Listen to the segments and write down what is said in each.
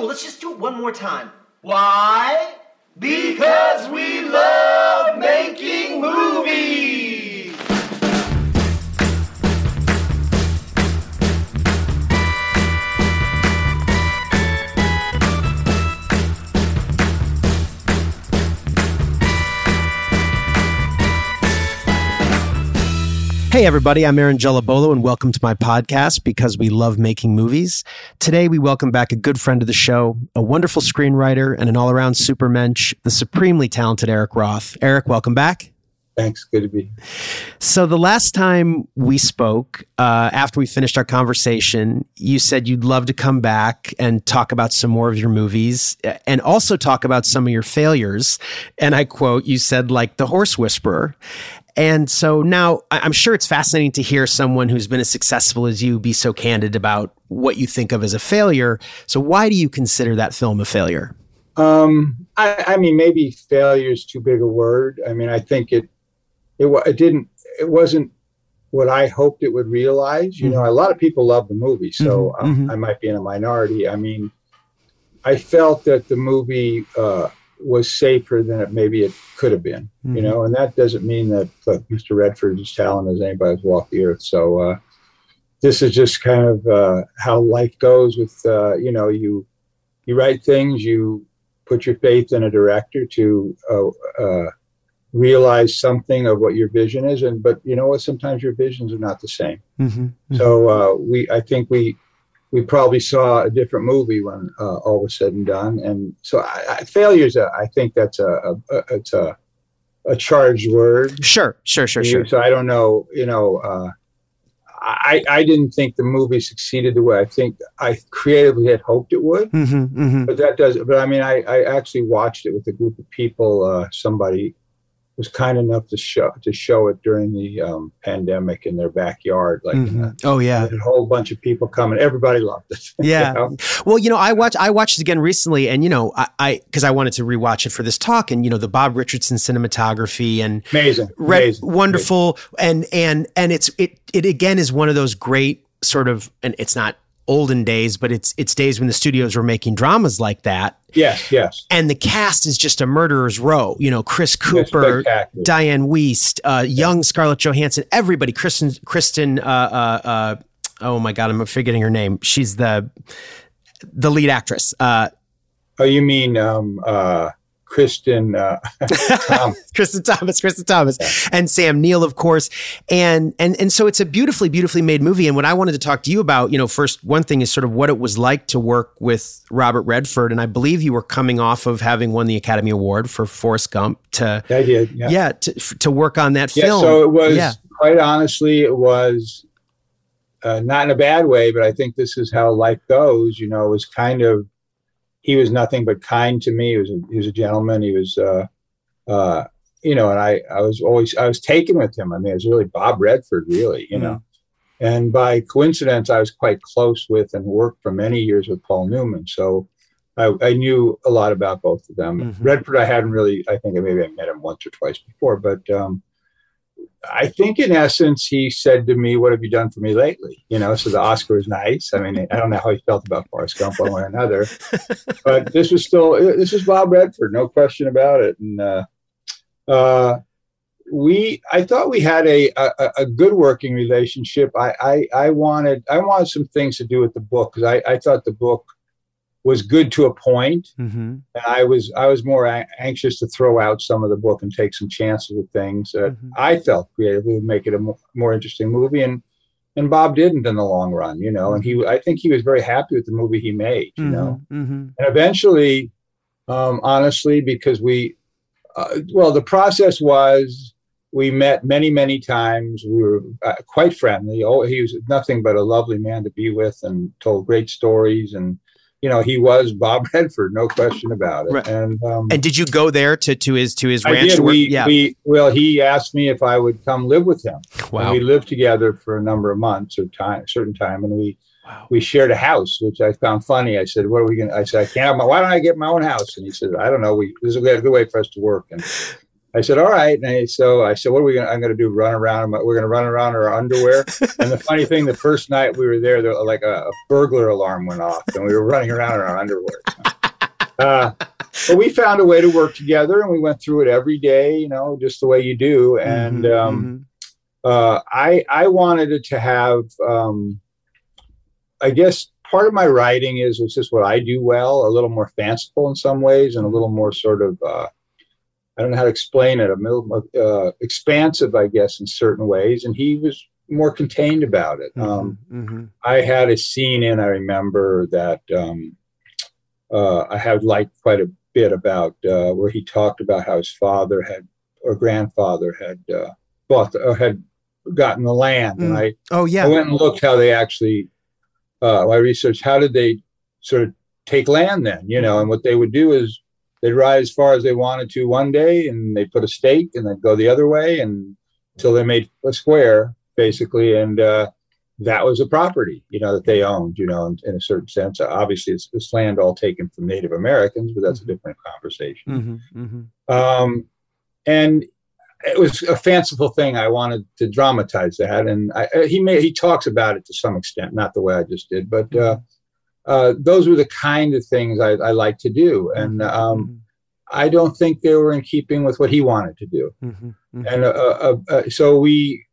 let's just do it one more time. Why? Because we love making movies! Hey everybody, I'm Aaron Gelabolo and welcome to my podcast, Because We Love Making Movies. Today we welcome back a good friend of the show, a wonderful screenwriter and an all-around supermensch, the supremely talented Eric Roth. Eric, welcome back. Thanks, good to be here. So the last time we spoke, after we finished our conversation, you said you'd love to come back and talk about some more of your movies and also talk about some of your failures. And I quote, you said, like The Horse Whisperer. And so now I'm sure it's fascinating to hear someone who's been as successful as you be so candid about what you think of as a failure. So why do you consider that film a failure? I mean, maybe failure is too big a word. I mean, I think it wasn't what I hoped it would realize. You know, a lot of people love the movie, so I might be in a minority. I mean, I felt that the movie was safer than maybe it could have been, you know, and that doesn't mean that Mr. Redford is talented as anybody who's walked the earth. So this is just kind of how life goes with, you know, you write things, you put your faith in a director to realize something of what your vision is. But you know what, sometimes your visions are not the same. So I think we probably saw a different movie when all was said and done. And so failures, I think that's it's a charged word. Sure. So I don't know, you know, I didn't think the movie succeeded the way I think I creatively had hoped it would. But I mean, I actually watched it with a group of people. Somebody was kind enough to show it during the pandemic in their backyard. Like, a whole bunch of people coming. Everybody loved it. Yeah. You know? Well, you know, I watched it again recently, and you know, because I wanted to rewatch it for this talk, and you know, the Bob Richardson cinematography and amazing, wonderful, and it again is one of those great sort of, and it's not olden days, but it's days when the studios were making dramas like that. Yes. And the cast is just a murderer's row. You know, Chris Cooper, Diane Wiest, young Scarlett Johansson, everybody. Kristen. Oh my God, I'm forgetting her name. She's the lead actress. Oh, you mean Kristen Thomas, and Sam Neill, of course. And so it's a beautifully made movie. And what I wanted to talk to you about, you know, first, one thing is sort of what it was like to work with Robert Redford. And I believe you were coming off of having won the Academy Award for Forrest Gump to work on that film. So it was, quite honestly, it was not in a bad way, but I think this is how life goes. You know, it was kind of, he was nothing but kind to me. He was a gentleman. He was, you know, and I was taken with him. I mean, it was really Bob Redford, really, you know. And by coincidence, I was quite close with and worked for many years with Paul Newman. So I knew a lot about both of them. Redford, I hadn't really, I think maybe I met him once or twice before, but I think in essence, he said to me, "What have you done for me lately?" You know, so the Oscar was nice. I mean, I don't know how he felt about Forrest Gump one way or another, but this was Bob Redford, no question about it. And I thought we had a good working relationship. I wanted some things to do with the book, because I thought the book was good to a point. And I was more anxious to throw out some of the book and take some chances with things that I felt creatively would make it a more interesting movie. And Bob didn't in the long run, you know, and I think he was very happy with the movie he made, you know. And eventually, honestly, because the process was, we met many times. We were quite friendly. He was nothing but a lovely man to be with and told great stories. And you know, he was Bob Redford, no question about it. Right. And did you go there to his ranch? I did. He asked me if I would come live with him. Wow. And we lived together for a number of months or certain time, and we shared a house, which I found funny. I said, "What are we going to?" I said, "I can't. Why don't I get my own house?" And he said, "I don't know. This is a good way for us to work." And I said, all right. So I said, what are we going to, I'm going to do, run around. We're going to run around in our underwear. And the funny thing, the first night we were there, like a burglar alarm went off and we were running around in our underwear. But we found a way to work together and we went through it every day, you know, just the way you do. And I wanted it to have, I guess part of my writing is just what I do well, a little more fanciful in some ways and a little more sort of, I don't know how to explain it, a little expansive, I guess, in certain ways. And he was more contained about it. I had a scene I remember that I had liked quite a bit about where he talked about how his father grandfather had bought had gotten the land. And I went and looked how they actually, I researched how did they sort of take land then, you know, and what they would do is they'd ride as far as they wanted to one day and they'd put a stake and they'd go the other way and until they made a square basically. And that was a property, you know, that they owned, you know, in a certain sense. Obviously it's land all taken from Native Americans, but that's a different conversation. And it was a fanciful thing. I wanted to dramatize that. And he talks about it to some extent, not the way I just did, but those were the kind of things I like to do. And I don't think they were in keeping with what he wanted to do. And so we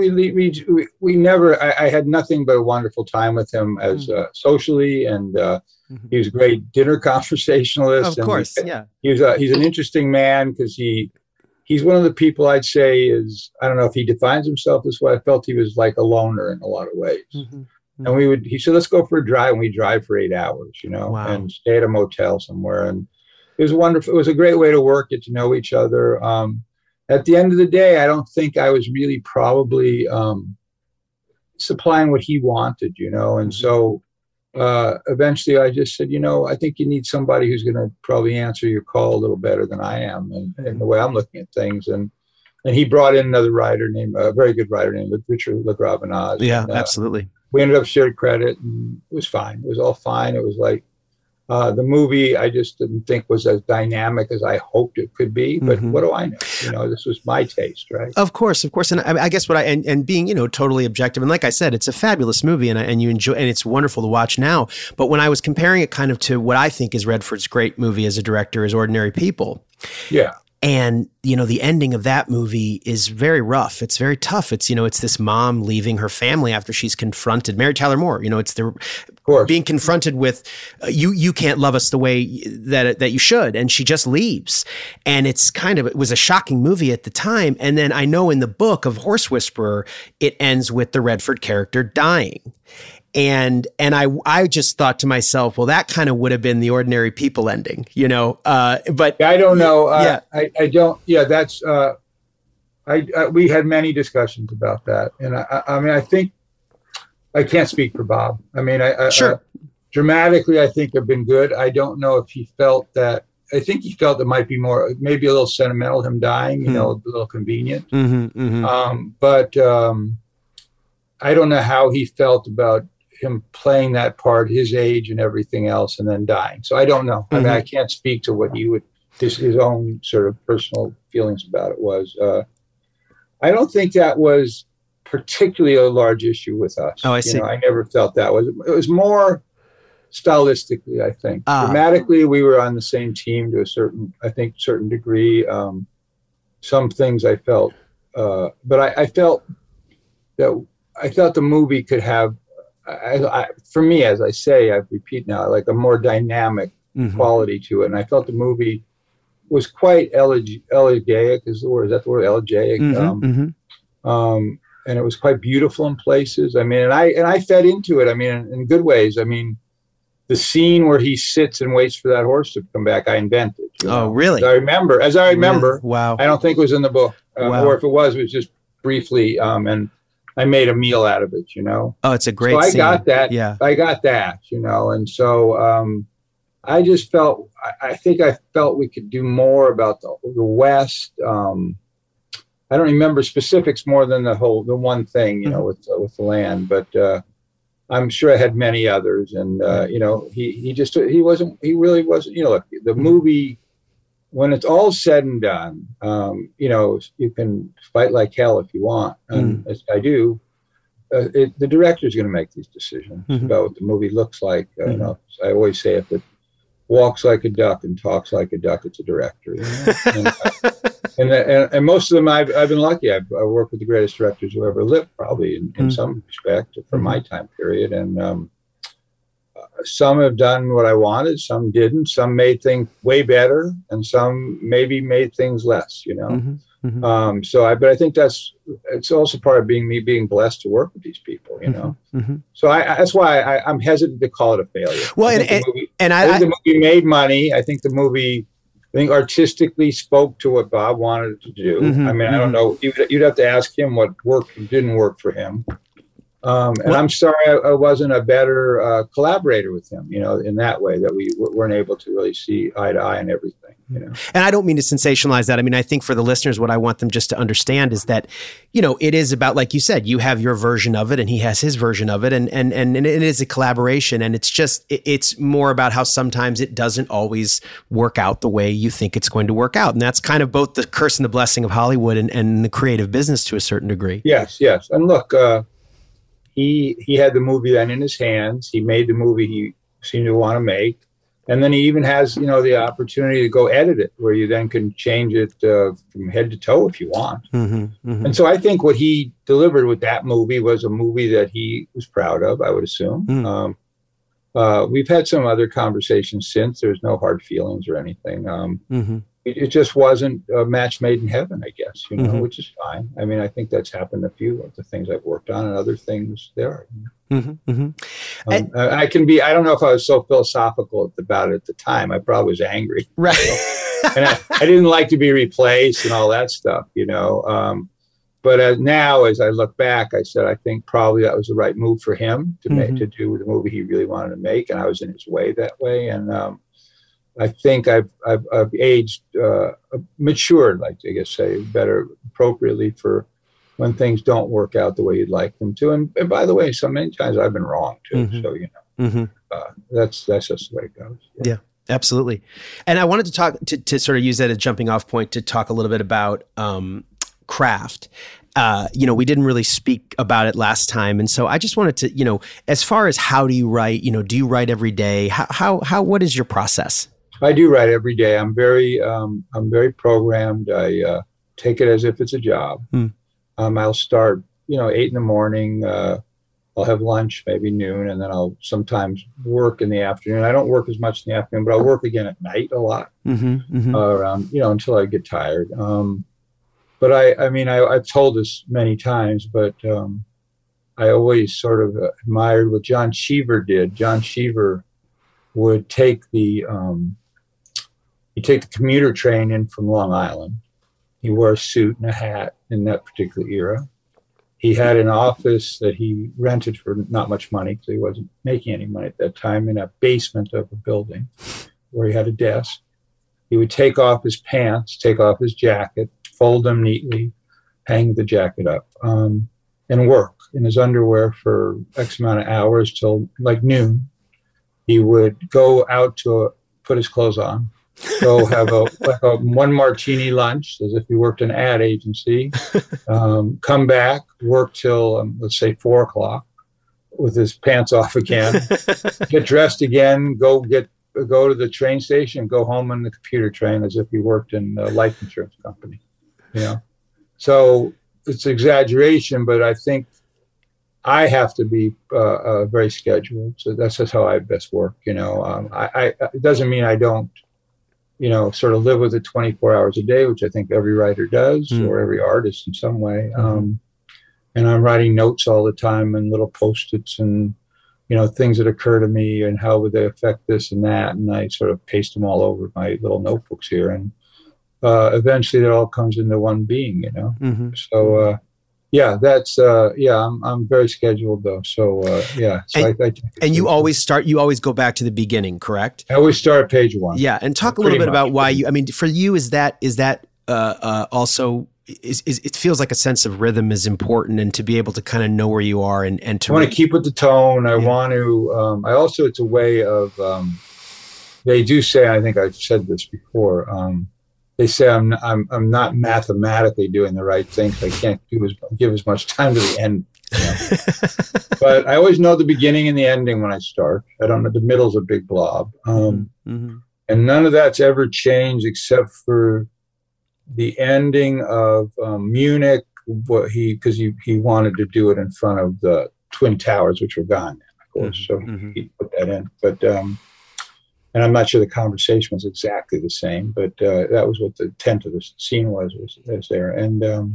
never, I had nothing but a wonderful time with him as socially, and he was a great dinner conversationalist. Of course, yeah. He's an interesting man because he's one of the people I'd say is, I don't know if he defines himself this way. I felt he was like a loner in a lot of ways. And he said, let's go for a drive. And we drive for 8 hours, you know, and stay at a motel somewhere. And it was wonderful. It was a great way to work, get to know each other. At the end of the day, I don't think I was really probably supplying what he wanted, you know. And so eventually I just said, you know, I think you need somebody who's going to probably answer your call a little better than I am and the way I'm looking at things. And he brought in another writer a very good writer named Richard LaGravenaz. Yeah, absolutely. We ended up shared credit and it was fine. It was all fine. It was like the movie I just didn't think was as dynamic as I hoped it could be. But what do I know? You know, this was my taste, right? Of course. And I guess and being, you know, totally objective. And like I said, it's a fabulous movie and you enjoy, and it's wonderful to watch now. But when I was comparing it kind of to what I think is Redford's great movie as a director is Ordinary People. Yeah. And, you know, the ending of that movie is very rough. It's very tough. It's, you know, it's this mom leaving her family after she's confronted. Mary Tyler Moore, you know, it's being confronted with, you can't love us the way that you should. And she just leaves. And it was a shocking movie at the time. And then I know in the book of Horse Whisperer, it ends with the Redford character dying. And I just thought to myself, well, that kind of would have been the Ordinary People ending, you know, but I don't know. I don't. Yeah, that's we had many discussions about that. And I mean, I think I can't speak for Bob. I mean, sure. Dramatically, I think have been good. I don't know if he felt that. I think he felt it might be maybe a little sentimental, him dying, you know, a little convenient. But I don't know how he felt about him playing that part, his age and everything else, and then dying. So I don't know. I mean, I can't speak to what his own sort of personal feelings about it was. I don't think that was particularly a large issue with us. Oh, I see. You know, I never felt that was. It was more stylistically, I think. Dramatically, we were on the same team to a certain degree. Some things I felt, but I felt that the movie could have, for me, as I say, I repeat now, like a more dynamic quality to it. And I felt the movie was quite elegiac, is the word? Is that the word, elegiac? And it was quite beautiful in places. I mean, and I fed into it. I mean, in good ways. I mean, the scene where he sits and waits for that horse to come back, I invented. Oh, really? As I remember. Really? Wow. I don't think it was in the book, or if it was just briefly. And I made a meal out of it, you know. Oh, it's a great scene. Got that. Yeah. I got that, you know. And so I just felt, I felt we could do more about the West. I don't remember specifics more than the one thing, you know, with the land, but I'm sure I had many others. And, you know, he really wasn't, you know, look, the movie when it's all said and done, you can fight like hell if you want, and as I do. The director is going to make these decisions about what the movie looks like. I always say if it walks like a duck and talks like a duck, it's a director. And most of them, I've been lucky. I worked with the greatest directors who ever lived, probably in some respect, from my time period. And some have done what I wanted, some didn't. Some made things way better, and some maybe made things less. But I think it's also part of me being blessed to work with these people, So that's why I'm hesitant to call it a failure. Well, I think the movie made money. I think the movie, artistically spoke to what Bob wanted it to do. I mean, I don't know. You'd have to ask him what worked and didn't work for him. And I'm sorry I wasn't a better collaborator with him, in that way, that we weren't able to really see eye to eye on everything. And I don't mean to sensationalize that. I mean, I think for the listeners, what I want them just to understand is that, it is about, like you said, you have your version of it and he has his version of it. And it is a collaboration. And it's more about how sometimes it doesn't always work out the way you think it's going to work out. And that's kind of both the curse and the blessing of Hollywood and the creative business to a certain degree. Yes. And look, he had the movie then in his hands. He made the movie he seemed to want to make. And then he even has, the opportunity to go edit it, where you then can change it from head to toe if you want. And so I think what he delivered with that movie was a movie that he was proud of, I would assume. We've had some other conversations since. There's no hard feelings or anything. It just wasn't a match made in heaven, I guess, which is fine. I mean, I think that's happened a few of the things I've worked on, and other things there are. I don't know if I was so philosophical about it at the time. I probably was angry. Right. And I didn't like to be replaced and all that stuff, But now, as I look back, I said, I think probably that was the right move for him to make, to do the movie he really wanted to make. And I was in his way that way. And I think I've aged, matured, like I guess say, better appropriately for when things don't work out the way you'd like them to. And by the way, so many times I've been wrong too. So, that's just the way it goes. Yeah, absolutely. And I wanted to talk to sort of use that as a jumping off point to talk a little bit about craft. We didn't really speak about it last time. And so I just wanted to, as far as how do you write, do you write every day? What is your process? I do write every day. I'm very programmed. I take it as if it's a job. I'll start, 8 a.m. I'll have lunch, maybe noon, and then I'll sometimes work in the afternoon. I don't work as much in the afternoon, but I'll work again at night a lot, around, until I get tired. But I've told this many times, but I always sort of admired what John Cheever did. John Cheever would take the commuter train in from Long Island. He wore a suit and a hat in that particular era. He had an office that he rented for not much money, because he wasn't making any money at that time, in a basement of a building where he had a desk. He would take off his pants, take off his jacket, fold them neatly, hang the jacket up, and work in his underwear for X amount of hours till like noon. He would go out to put his clothes on, go have a one martini lunch, as if he worked an ad agency, come back, work till, let's say 4:00 with his pants off again, get dressed again, go to the train station, go home on the computer train, as if he worked in a life insurance company. So it's exaggeration, but I think I have to be very scheduled. So that's just how I best work. It doesn't mean I don't, sort of live with it 24 hours a day, which I think every writer does, or every artist in some way. And I'm writing notes all the time, and little Post-its, and things that occur to me, and how would they affect this and that, and I sort of paste them all over my little notebooks here, and eventually it all comes into one being, So that's I'm very scheduled though. So and you always go back to the beginning, correct? I always start at page 1. Yeah, and talk a little bit about why for you, is that also it feels like a sense of rhythm is important, and to be able to kind of know where you are and to I want to keep with the tone. I want to. I also, it's a way of. They do say, I think I've said this before. they say I'm not mathematically doing the right thing, so I can't give as much time to the end. You know? But I always know the beginning and the ending when I start. I don't know, the middle's a big blob. And none of that's ever changed except for the ending of Munich, because he wanted to do it in front of the Twin Towers, which were gone then, of course. So he put that in. But and I'm not sure the conversation was exactly the same, but that was what the intent of the scene was there. And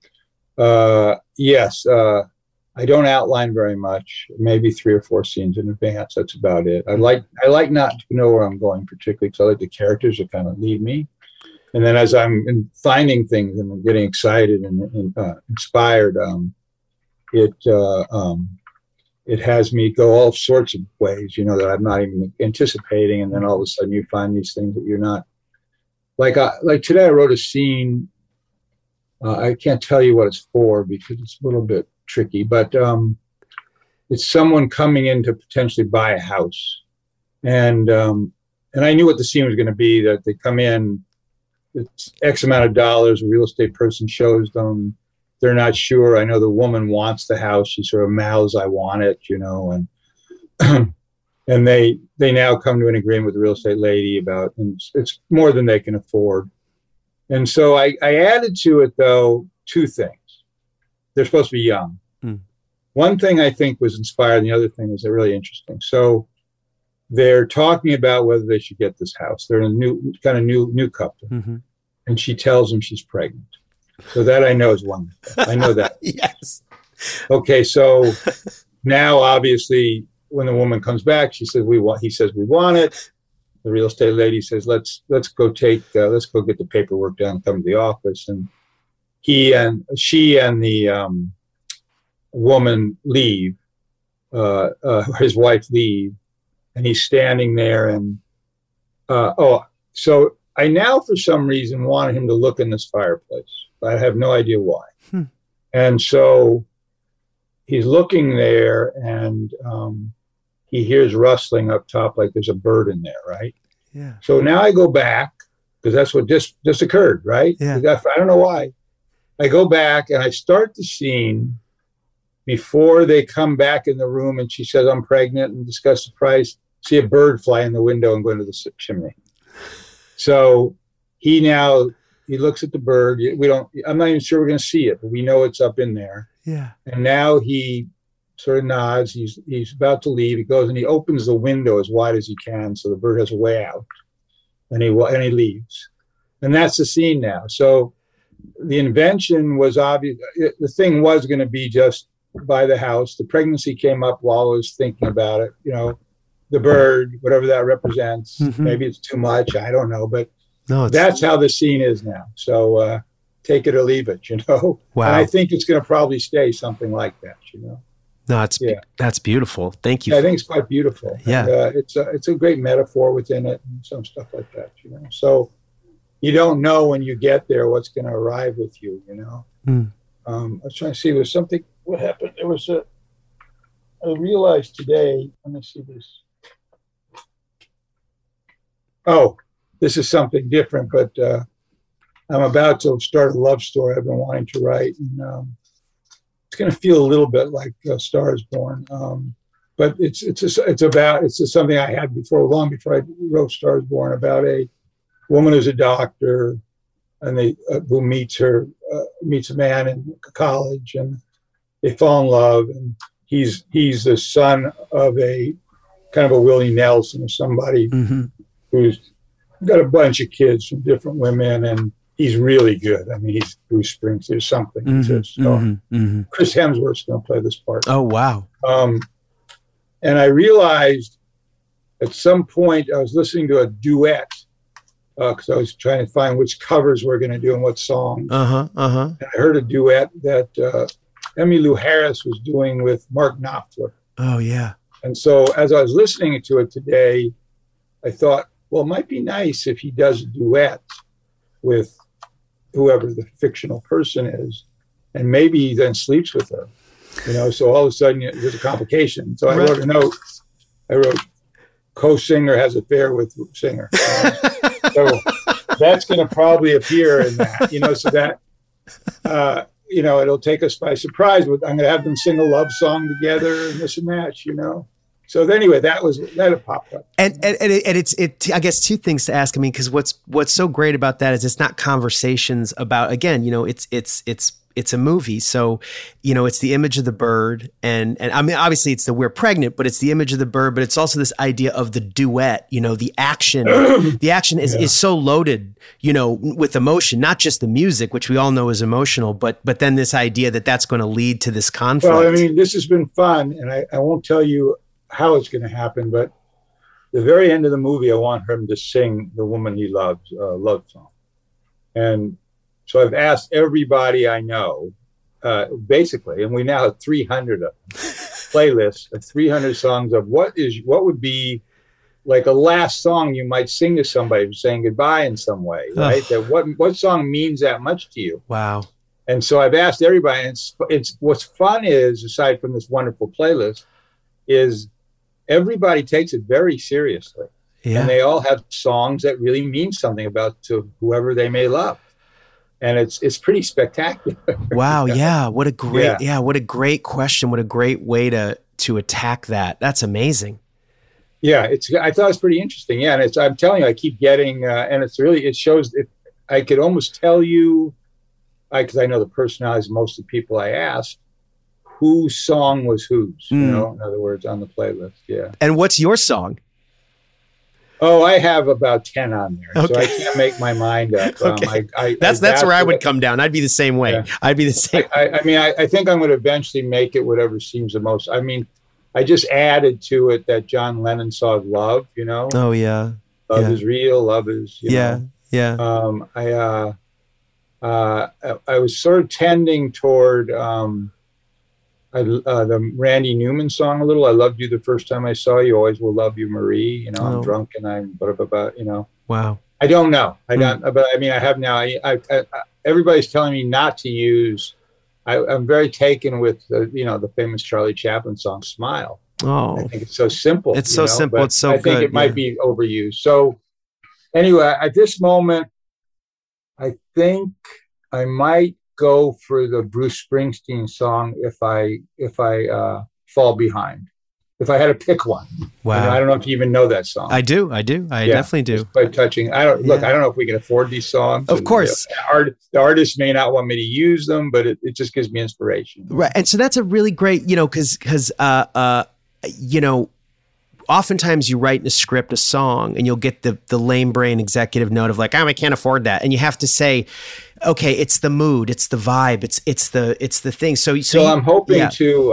yes, I don't outline very much, maybe 3 or 4 scenes in advance. That's about it. I like not to know where I'm going particularly, because I like the characters to kind of lead me. And then as I'm finding things and I'm getting excited and inspired, it has me go all sorts of ways, you know, that I'm not even anticipating. And then all of a sudden you find these things that you're not like today I wrote a scene. I can't tell you what it's for because it's a little bit tricky, but it's someone coming in to potentially buy a house. And I knew what the scene was going to be, that they come in, it's X amount of dollars, a real estate person shows them. They're not sure. I know the woman wants the house. She sort of mouths, "I want it," you know, and and they now come to an agreement with the real estate lady about, and it's more than they can afford. And so I added to it, though, 2 things. They're supposed to be young. One thing I think was inspired, and the other thing was really interesting. So they're talking about whether they should get this house. They're a new couple. And she tells them she's pregnant. So that I know is wonderful. I know that. Yes. Okay, so now obviously when the woman comes back, he says we want it. The real estate lady says, let's go get the paperwork done, come to the office. And she and the woman leave, his wife leave, and he's standing there and so I now for some reason wanted him to look in this fireplace. I have no idea why. And so he's looking there and he hears rustling up top, like there's a bird in there, right? Yeah. So now I go back, because that's what just occurred, right? Yeah. I don't know why. I go back and I start the scene before they come back in the room and she says, "I'm pregnant," and discuss the price. See a bird fly in the window and go into the chimney. So he looks at the bird. I'm not even sure we're going to see it, but we know it's up in there. Yeah. And now he sort of nods. He's about to leave. He goes and he opens the window as wide as he can so the bird has a way out. And he leaves. And that's the scene now. So the invention was obvious. The thing was going to be just by the house. The pregnancy came up while I was thinking about it. You know, the bird, whatever that represents. Maybe it's too much. I don't know. But that's how the scene is now. So take it or leave it, you know. Wow. And I think it's going to probably stay something like that, you know. No, that's beautiful. Thank you. Yeah, I think it's quite beautiful. Yeah. And, it's a great metaphor within it and some stuff like that, you know. So you don't know when you get there what's going to arrive with you, you know. I was trying to see, there was something, what happened? I realized today, let me see this. Oh, this is something different, but I'm about to start a love story I've been wanting to write. And it's going to feel a little bit like Star is Born. But it's just something I had long before I wrote Star is Born, about a woman who's a doctor and who meets a man in college, and they fall in love, and he's the son of a kind of a Willie Nelson, or somebody who's got a bunch of kids from different women, and he's really good. I mean, he's Bruce Springsteen or something. Chris Hemsworth's going to play this part. Oh, wow. And I realized at some point I was listening to a duet, because I was trying to find which covers we're going to do and what songs. And I heard a duet that Emmylou Harris was doing with Mark Knopfler. Oh, yeah. And so as I was listening to it today, I thought, well, it might be nice if he does a duet with whoever the fictional person is, and maybe he then sleeps with her. You know, so all of a sudden there's a complication. So I wrote a note. I wrote, co-singer has affair with singer. So that's going to probably appear in that, so that, it'll take us by surprise. I'm going to have them sing a love song together and this and that. So anyway, that popped up. And it's I guess two things to ask. I mean, because what's so great about that is it's not conversations about, again, it's a movie. So, it's the image of the bird and I mean, obviously it's the we're pregnant, but it's the image of the bird, but it's also this idea of the duet, the action, is so loaded, with emotion, not just the music, which we all know is emotional, but then this idea that's going to lead to this conflict. Well, I mean, this has been fun and I won't tell you how it's going to happen, but the very end of the movie, I want him to sing The Woman He Loves, love song. And so I've asked everybody I know, basically, and we now have 300 of them, playlists of 300 songs of what would be like a last song you might sing to somebody who's saying goodbye in some way, right? That what song means that much to you? Wow. And so I've asked everybody, and it's what's fun is, aside from this wonderful playlist, is everybody takes it very seriously. Yeah. And they all have songs that really mean something to whoever they may love. And it's pretty spectacular. Wow. Yeah. What a great question. What a great way to attack that. That's amazing. Yeah. I thought it was pretty interesting. Yeah. And I'm telling you, I keep getting, and it shows, I could almost tell you, because I know the personalities of most of the people I asked, whose song was whose, in other words, on the playlist. Yeah. And what's your song? Oh, I have about 10 on there, okay. So I can't make my mind up. Okay. That's where I would come down. I'd be the same way. Yeah. I'd be the same. I think I'm going to eventually make it whatever seems the most. I mean, I just added to it that John Lennon song Love, Oh, yeah. Love is real. Love is, Yeah. I was sort of tending toward the Randy Newman song a little. I loved you the first time I saw you. Always will love you, Marie. I'm drunk and I'm blah, blah, blah, Wow. I don't know. I don't. But I mean, I have now. Everybody's telling me not to use. I'm very taken with the famous Charlie Chaplin song "Smile." Oh, I think it's so simple. It's so simple. It's so good. I think it might be overused. So anyway, at this moment, I think I might go for the Bruce Springsteen song if I fall behind. If I had to pick one. Wow. I don't know if you even know that song. I do. I definitely do. It's quite touching. I don't know if we can afford these songs. Of course. The artist may not want me to use them, but it just gives me inspiration. Right. And so that's a really great, because oftentimes you write in a script a song and you'll get the lame brain executive note of like, I can't afford that. And you have to say, okay, it's the mood, it's the vibe, it's the thing. So I'm hoping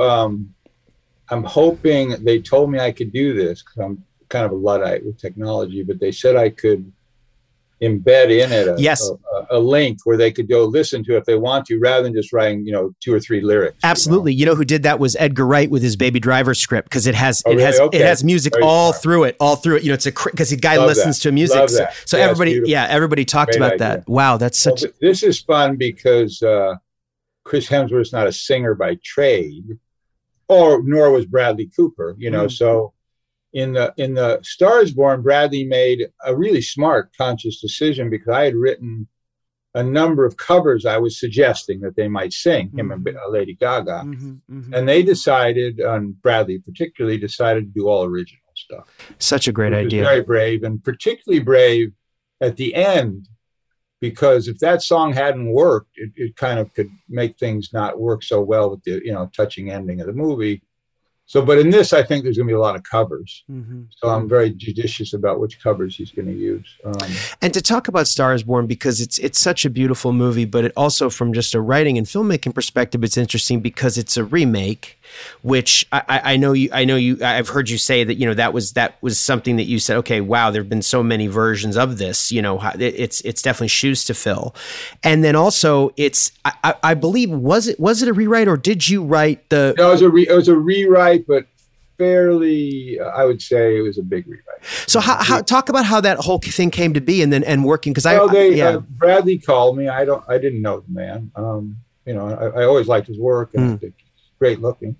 I'm hoping they told me I could do this because I'm kind of a Luddite with technology, but they said I could embed in it a link where they could go listen to it if they want to, rather than just writing 2 or 3 lyrics. Absolutely. Who did that was Edgar Wright with his Baby Driver script, because it has music through it. It's because the guy listens to music. So everybody talked about that. Wow, that's such. This is fun because Chris Hemsworth's not a singer by trade, nor was Bradley Cooper. So. In the Star is Born, Bradley made a really smart, conscious decision because I had written a number of covers I was suggesting that they might sing, him and Lady Gaga. And they decided, Bradley particularly, decided to do all original stuff. Such a great idea. Very brave, and particularly brave at the end, because if that song hadn't worked, it kind of could make things not work so well with the touching ending of the movie. So, but in this, I think there's going to be a lot of covers. So I'm very judicious about which covers he's going to use. And to talk about Star is Born, because it's such a beautiful movie, but it also, from just a writing and filmmaking perspective, it's interesting because it's a remake, which I know you. I've heard you say that that was something that you said. Okay, wow, there've been so many versions of this. It's definitely shoes to fill. And then also, I believe was it a rewrite, or did you write the? No, it was a rewrite. But fairly, I would say it was a big rewrite. So how talk about how that whole thing came to be and working, because Bradley called me. I didn't know the man. I always liked his work, and he's great looking.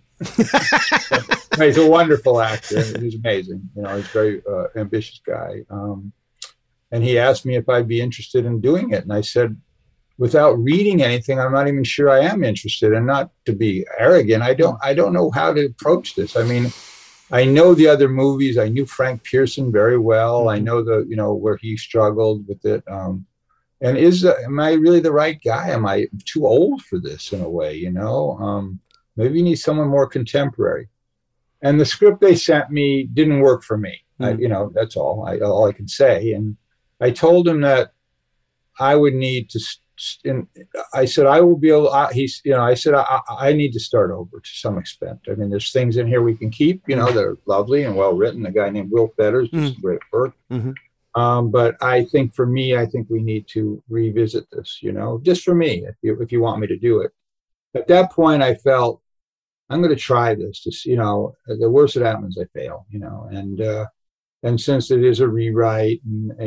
He's a wonderful actor. He's amazing. He's a very ambitious guy. and he asked me if I'd be interested in doing it. And I said, without reading anything, I'm not even sure I am interested. And not to be arrogant, I don't know how to approach this. I mean, I know the other movies. I knew Frank Pearson very well. I know where he struggled with it. And am I really the right guy? Am I too old for this in a way? Maybe you need someone more contemporary. And the script they sent me didn't work for me. That's all I can say. And I told him that I would need to. And I said, I will be able. I said, I need to start over to some extent. I mean, there's things in here we can keep. They're lovely and well written. A guy named Will Fetters does great work. But I think for me, we need to revisit this. Just for me, if you want me to do it. At that point, I felt I'm going to try this. The worst that happens, I fail. And since it is a rewrite,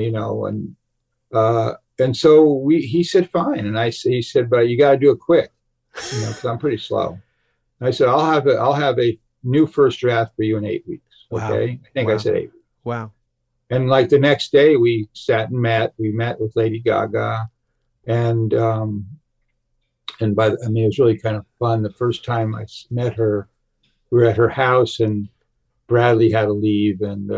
and so he said, fine. And he said, but you got to do it quick, because I'm pretty slow. And I said, I'll have a new first draft for you in 8 weeks. Wow. Okay. I think I said 8 weeks. Wow. And like the next day we sat and met. We met with Lady Gaga, and it was really kind of fun. The first time I met her, we were at her house, and Bradley had to leave, and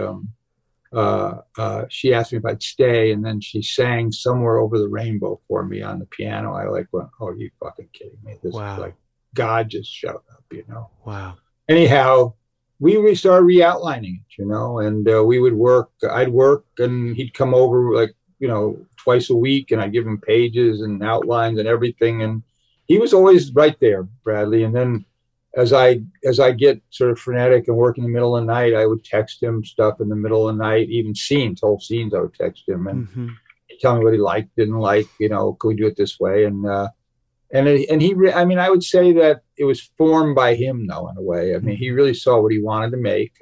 she asked me if I'd stay, and then she sang Somewhere Over the Rainbow for me on the piano. I went, oh, are you fucking kidding me? This is like God just showed up, Wow. Anyhow, we started re-outlining it, and we would work. I'd work, and he'd come over twice a week, and I'd give him pages and outlines and everything. And he was always right there, Bradley. And then as I get sort of frenetic and work in the middle of the night, I would text him stuff in the middle of the night, even whole scenes I would text him, and he'd tell me what he liked, didn't like, could we do it this way? And I would say that it was formed by him, though, in a way. I mean, he really saw what he wanted to make.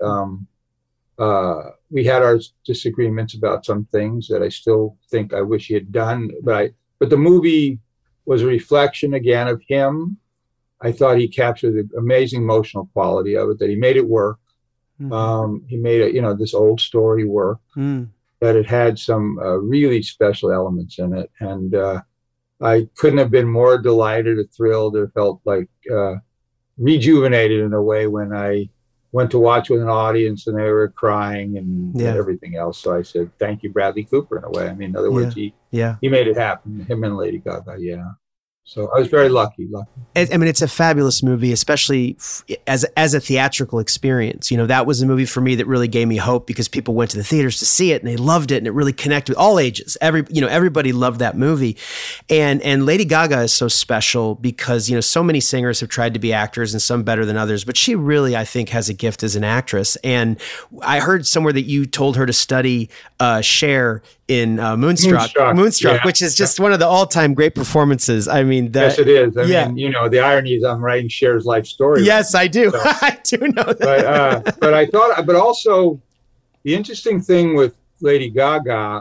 We had our disagreements about some things that I still think I wish he had done, but the movie was a reflection again of him. I thought he captured the amazing emotional quality of it, that he made it work. He made it, this old story work, that it had some really special elements in it. And I couldn't have been more delighted or thrilled or felt like rejuvenated in a way when I went to watch with an audience and they were crying and everything else. So I said, thank you, Bradley Cooper, in a way. I mean, in other words, he made it happen, him and Lady Gaga. Yeah. So I was very lucky. I mean, it's a fabulous movie, especially as a theatrical experience. That was a movie for me that really gave me hope, because people went to the theaters to see it and they loved it, and it really connected with all ages. Everybody loved that movie. And Lady Gaga is so special because, so many singers have tried to be actors, and some better than others, but she really, I think, has a gift as an actress. And I heard somewhere that you told her to study Cher in Moonstruck, which is just one of the all-time great performances. I mean, yes, it is. I mean, the irony is I'm writing Cher's life story. Yes, I do. So, I do know that. But also the interesting thing with Lady Gaga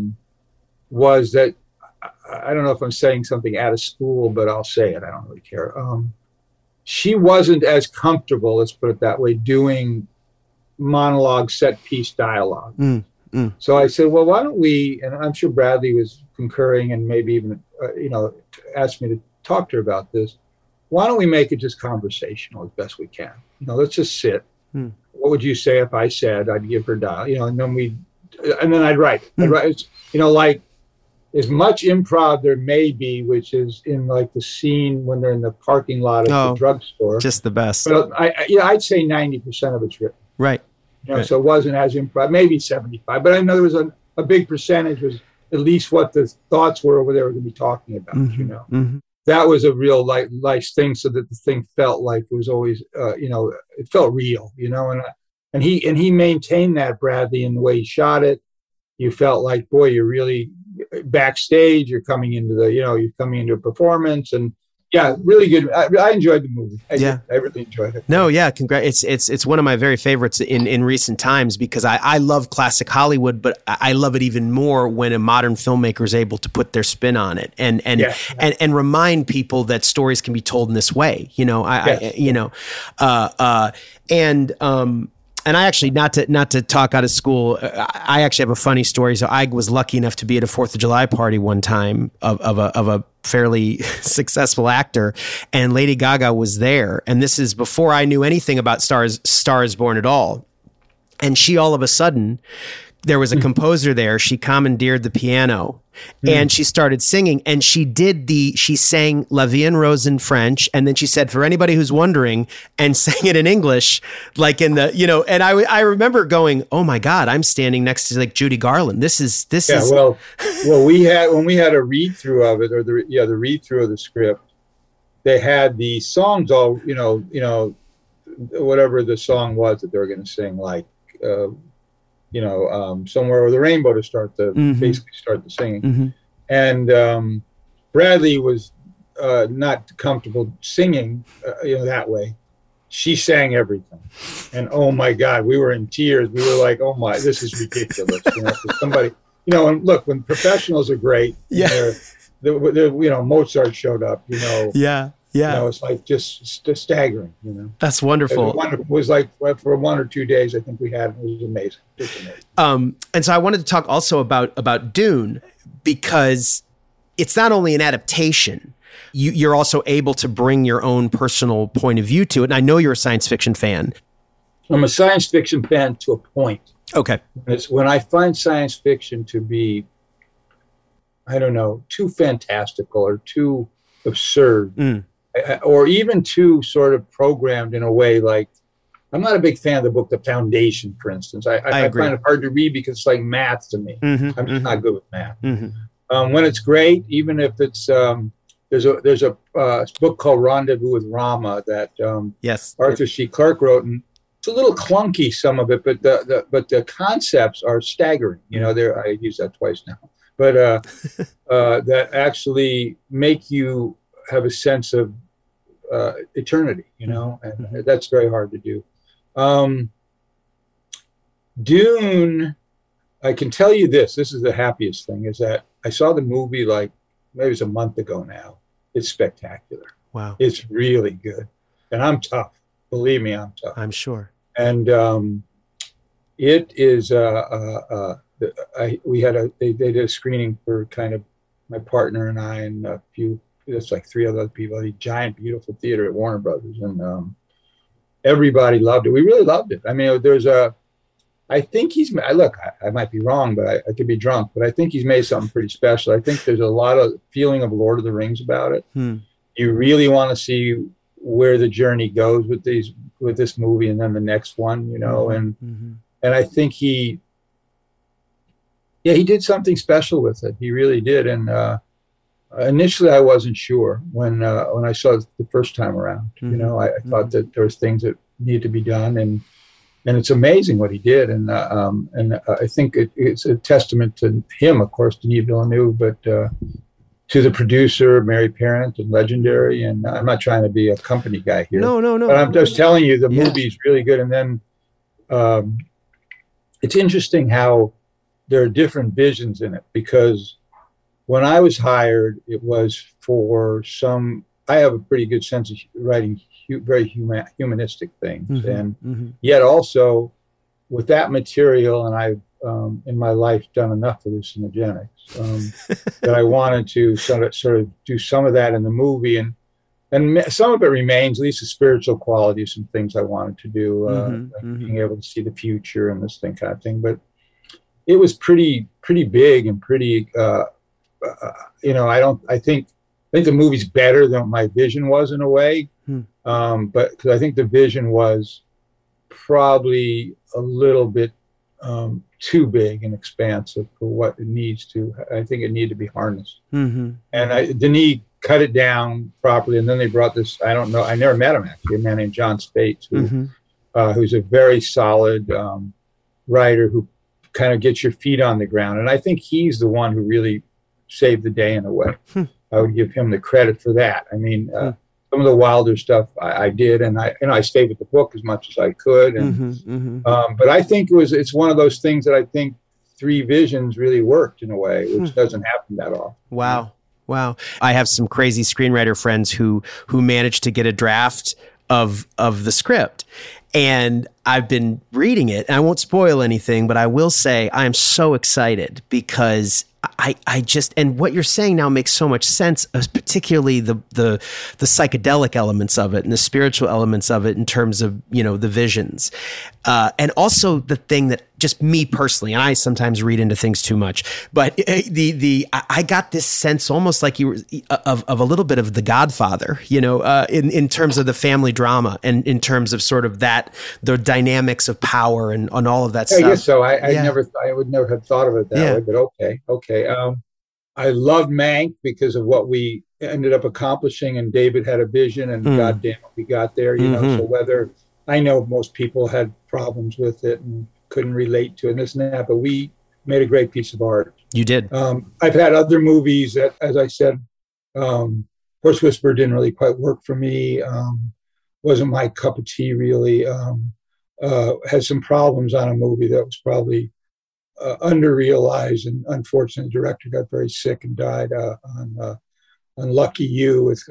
was that, I don't know if I'm saying something out of school, but I'll say it. I don't really care. She wasn't as comfortable, let's put it that way, doing monologue, set piece dialogue. So I said, well, why don't we, and I'm sure Bradley was concurring and maybe even, asked me to talk to her about this. Why don't we make it just conversational as best we can? Let's just sit. What would you say if I said, I'd give her dial, and then I'd write. Like as much improv there may be, which is in like the scene when they're in the parking lot at the drugstore. Just the best. But I'd say 90% of it's written. Right. Right. So it wasn't as improv, maybe 75, but I know there was a big percentage was at least what the thoughts were what they were going to be talking about, That was a real life thing, so that the thing felt like it was always, it felt real, and he maintained that, Bradley, in the way he shot it. You felt like, boy, you're really backstage, you're coming into a performance, and yeah, really good. I enjoyed the movie. I really enjoyed it. No, yeah, congrats. It's one of my very favorites in recent times, because I love classic Hollywood, but I love it even more when a modern filmmaker is able to put their spin on it and remind people that stories can be told in this way. And I actually, not to talk out of school, I actually have a funny story. So I was lucky enough to be at a 4th of July party one time of a fairly successful actor, and Lady Gaga was there. And this is before I knew anything about Star is Born at all. And she, all of a sudden, there was a composer there. She commandeered the piano and she started singing, and she sang La Vie en Rose in French. And then she said, for anybody who's wondering, and sang it in English, like in the, and I remember going, oh my God, I'm standing next to like Judy Garland. This is. Well, when we had a read through of it, or the read through of the script, they had the songs all, whatever the song was that they were going to sing, like, Somewhere Over the Rainbow, to start basically start the singing. And Bradley was not comfortable singing, that way. She sang everything, and oh my God, we were in tears. We were like, oh my, this is ridiculous. Somebody, and look, when professionals are great, Mozart showed up. It's like just staggering. That's wonderful. It was like for 1 or 2 days, I think we had. It was amazing. Just amazing. And so I wanted to talk also about Dune, because it's not only an adaptation. You're also able to bring your own personal point of view to it. And I know you're a science fiction fan. I'm a science fiction fan to a point. Okay. It's when I find science fiction to be, I don't know, too fantastical or too absurd. Or even too sort of programmed in a way. Like, I'm not a big fan of the book The Foundation, for instance. I find it hard to read because it's like math to me. I'm just not good with math. When it's great, even if it's there's a book called Rendezvous with Rama that Arthur C. Clarke wrote, and it's a little clunky, some of it, but the concepts are staggering. I use that twice now, but that actually make you have a sense of eternity, and that's very hard to do. Dune, I can tell you this is the happiest thing, is that I saw the movie like maybe it was a month ago now. It's spectacular. Wow. It's really good. And I'm tough. Believe me, I'm tough. I'm sure. And it is, they did a screening for kind of my partner and I and a few, it's like 3 other people, a giant, beautiful theater at Warner Brothers. And everybody loved it. We really loved it. I mean, I think I might be wrong, but I could be drunk, but I think he's made something pretty special. I think there's a lot of feeling of Lord of the Rings about it. You really want to see where the journey goes with this movie and then the next one, and I think he did something special with it. He really did. And initially I wasn't sure when I saw it the first time around. I thought that there was things that needed to be done, and it's amazing what he did. And I think it's a testament to him, of course, Denis Villeneuve, but to the producer, Mary Parent and Legendary. And I'm not trying to be a company guy here. No. But I'm just telling you, the movie's really good. And then it's interesting how there are different visions in it, because when I was hired, it was for I have a pretty good sense of writing very humanistic things. And yet also with that material, and I've in my life done enough hallucinogenics that I wanted to sort of do some of that in the movie. And some of it remains, at least the spiritual qualities and things I wanted to do, like being able to see the future and this kind of thing. But it was pretty big and pretty, I think the movie's better than my vision was in a way. But because I think the vision was probably a little bit too big and expansive for what it needs to. I think it needed to be harnessed. And Denis cut it down properly. And then they brought this, I don't know, I never met him actually, a man named John Spates, who's a very solid writer who kind of gets your feet on the ground. And I think he's the one who really saved the day in a way. I would give him the credit for that. I mean, some of the wilder stuff I did, and I stayed with the book as much as I could. And but I think it's one of those things that I think 3 visions really worked in a way, which doesn't happen that often. Wow. I have some crazy screenwriter friends who managed to get a draft of the script. And I've been reading it, and I won't spoil anything, but I will say I am so excited because I just, and what you're saying now makes so much sense, particularly the psychedelic elements of it and the spiritual elements of it in terms of, the visions. And also the thing that just me personally, and I sometimes read into things too much, but I got this sense almost like you were of a little bit of The Godfather, in terms of the family drama and in terms of sort of the dynamics of power and on all of that stuff. I guess so. I would never have thought of it that way, but okay. I love Mank because of what we ended up accomplishing, and David had a vision, and goddamn, we got there. So whether I know most people had problems with it and couldn't relate to it and this and that, but we made a great piece of art. You did. I've had other movies that, as I said, Horse Whisperer didn't really quite work for me. Wasn't my cup of tea really. Had some problems on a movie that was probably underrealized, and unfortunately, the director got very sick and died on Lucky You with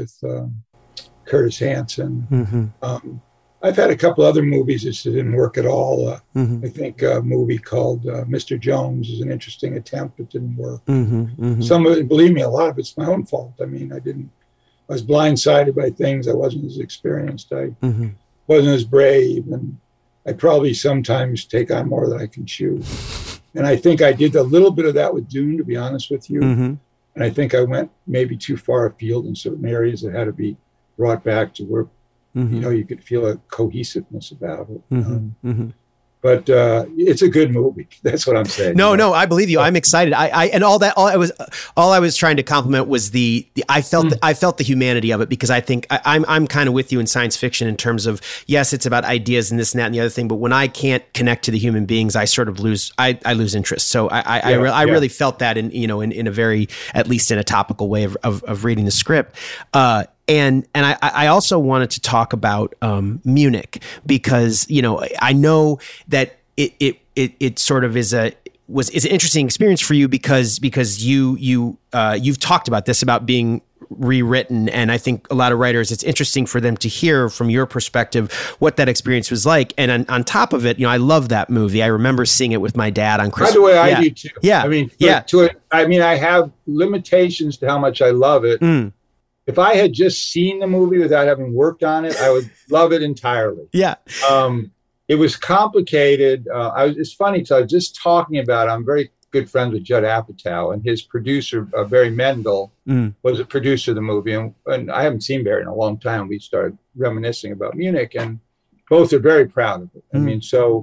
Curtis Hanson. I've had a couple other movies that didn't work at all. I think a movie called Mr. Jones is an interesting attempt. It didn't work. Some of it, believe me, a lot of it's my own fault. I mean, I was blindsided by things. I wasn't as experienced. I wasn't as brave, and I probably sometimes take on more than I can chew. And I think I did a little bit of that with Dune, to be honest with you. And I think I went maybe too far afield in certain areas that had to be brought back to where, you could feel a cohesiveness about it. But it's a good movie. That's what I'm saying. No, I believe you. I'm excited. All I was trying to compliment was I felt the humanity of it, because I think I'm kind of with you in science fiction in terms of, yes, it's about ideas and this and that and the other thing, but when I can't connect to the human beings, I sort of lose interest. So I really felt that in a very, at least in a topical way of reading the script. And I also wanted to talk about Munich, because I know that it sort of is an interesting experience for you because you've talked about this, about being rewritten, and I think a lot of writers, it's interesting for them to hear from your perspective what that experience was like. And on top of it, I love that movie. I remember seeing it with my dad on Christmas. By the way, I do too. Yeah, I mean, I have limitations to how much I love it. If I had just seen the movie without having worked on it, I would love it entirely. Yeah. It was complicated. It's funny because I was just talking about it. I'm very good friends with Judd Apatow, and his producer, Barry Mendel, was a producer of the movie. And I haven't seen Barry in a long time. We started reminiscing about Munich, and both are very proud of it. I mean, so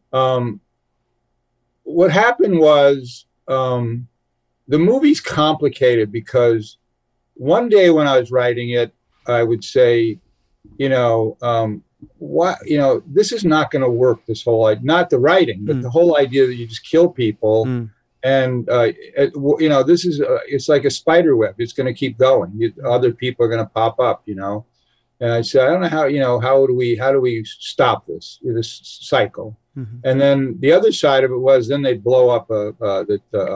what happened was the movie's complicated because one day when I was writing it, I would say, this is not going to work. This whole, not the writing, but the whole idea that you just kill people, and this is it's like a spider web. It's going to keep going. Other people are going to pop up, And I said, I don't know how do we stop this cycle? And then the other side of it was, then they'd blow up the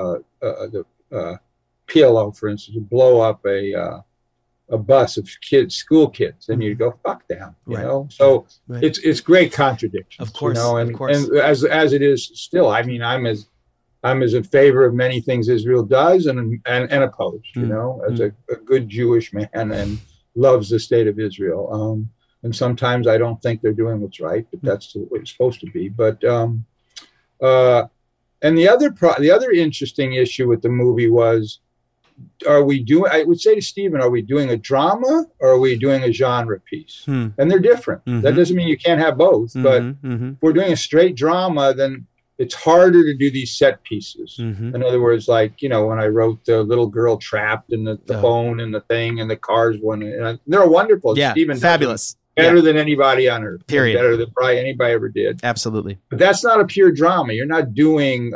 PLO, for instance, would blow up a bus of school kids, and you'd go, fuck them, you know? So it's great contradiction. Of course, and as it is still, I mean, I'm as in favor of many things Israel does and opposed, as a good Jewish man, and loves the state of Israel. And sometimes I don't think they're doing what's right, but that's the way it's supposed to be. But, and the other interesting issue with the movie was, I would say to Stephen, are we doing a drama or are we doing a genre piece? And they're different. That doesn't mean you can't have both, but if we're doing a straight drama, then it's harder to do these set pieces. In other words, like, when I wrote the little girl trapped in the phone and the thing and the cars one, and they're wonderful. Yeah, Stephen fabulous. Better than anybody on earth. Period. Better than probably anybody ever did. Absolutely. But that's not a pure drama. You're not doing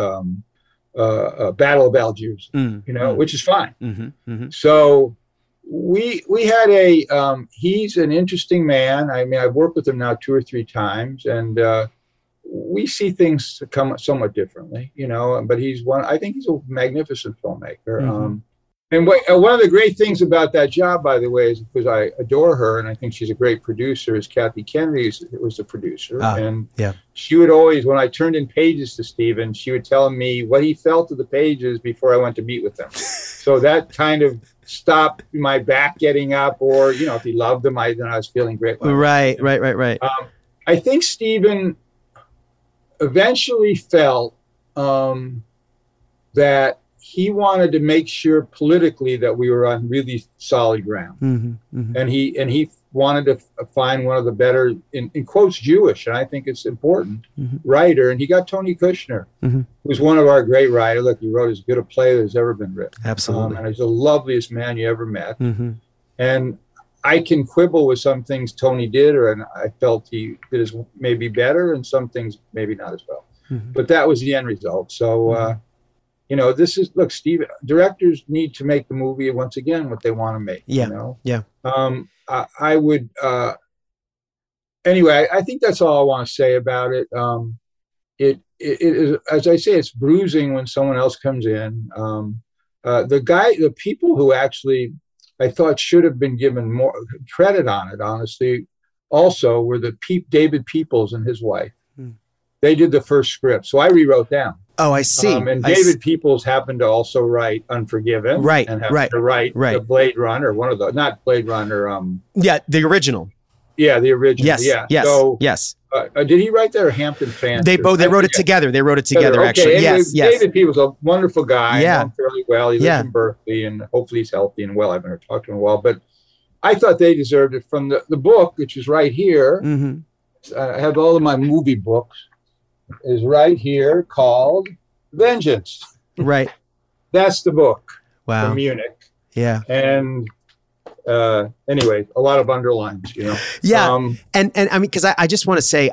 Battle of Algiers, which is fine. So we had he's an interesting man. I mean, I've worked with him now 2 or 3 times, and we see things come somewhat differently, but I think he's a magnificent filmmaker. And one of the great things about that job, by the way, is because I adore her and I think she's a great producer, is Kathy Kennedy was the producer. And she would always, when I turned in pages to Steven, she would tell me what he felt of the pages before I went to meet with them. So that kind of stopped my back getting up, or, if he loved them, then I was feeling great. Right. I think Steven eventually felt that he wanted to make sure politically that we were on really solid ground. And he wanted to find one of the better, in quotes, Jewish, and I think it's important, writer. And he got Tony Kushner, who's one of our great writers. Look, he wrote as good a play as ever been written. Absolutely. And he's the loveliest man you ever met. And I can quibble with some things Tony did, and I felt he did his maybe better, and some things maybe not as well. But that was the end result. So, Steve, directors need to make the movie once again what they want to make. I would, anyway, I think that's all I want to say about it. It is, as I say, it's bruising when someone else comes in. The people who actually I thought should have been given more credit on it, honestly, also were David Peoples and his wife. They did the first script, so I rewrote them. Oh, I see. And David Peoples happened to also write Unforgiven. Right. And happened to write the Blade Runner, not Blade Runner. The original. Yeah, the original. Yes. Yeah. Yes. So, yes. Did he write that, or Hampton Fancher? They wrote it together. They wrote it together, actually. Anyway, Yes. David Peoples, a wonderful guy. Yeah. I know him fairly well. He lives in Berkeley, and hopefully he's healthy and well. I've never talked to him in a while, but I thought they deserved it from the book, which is right here. I have all of my movie books. Is right here, called Vengeance. Right. That's the book. Wow. From Munich. Yeah. And anyway, a lot of underlines, Yeah. And I mean, because I just want to say,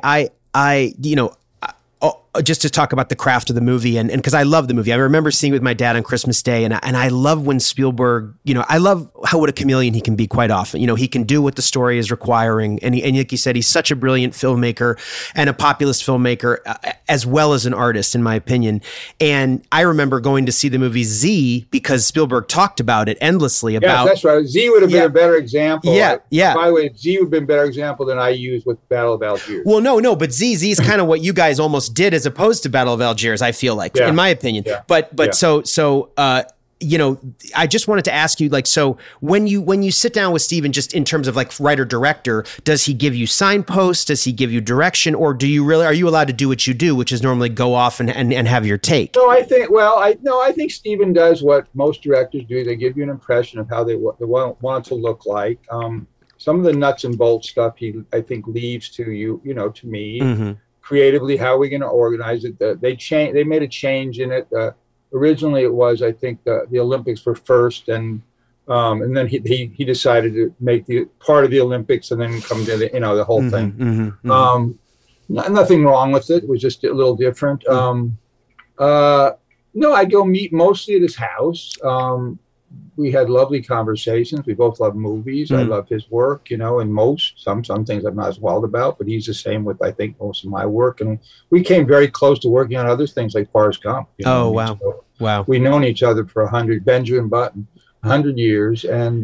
just to talk about the craft of the movie, and because I love the movie. I remember seeing it with my dad on Christmas Day, and I love when Spielberg, I love what a chameleon he can be quite often. He can do what the story is requiring, and like you said, he's such a brilliant filmmaker and a populist filmmaker, as well as an artist, in my opinion. And I remember going to see the movie Z because Spielberg talked about it endlessly. Yeah, that's right. Z would have been a better example. Yeah. By the way, Z would have been a better example than I used with Battle of Algiers. Well, no, but Z is kind of what you guys almost did as opposed to Battle of Algiers, I feel like, in my opinion. Yeah. But so I just wanted to ask you, so when you sit down with Steven, just in terms of writer director, does he give you signposts? Does he give you direction? Or are you allowed to do what you do, which is normally go off and have your take? No, I think Steven does what most directors do. They give you an impression of how they want it to look like. Some of the nuts and bolts stuff I think leaves to you, to me. Creatively, how are we going to organize it? They made a change in it. Originally, it was, I think, the Olympics were first, and then he decided to make the part of the Olympics and then come to the whole thing. Nothing wrong with it. It was just a little different. No, I'd go meet mostly at his house. We had lovely conversations. We both love movies. I love his work, and some things I'm not as wild about, but he's the same with, I think, most of my work. And we came very close to working on other things like Forrest Gump. Wow. So Wow. We've known each other for Benjamin Button, 100 years. And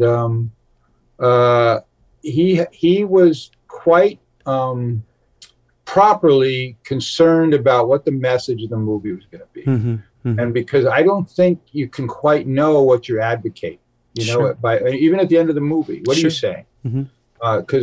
he was quite properly concerned about what the message of the movie was going to be. And because I don't think you can quite know what you're advocating, even at the end of the movie. What are you saying? Because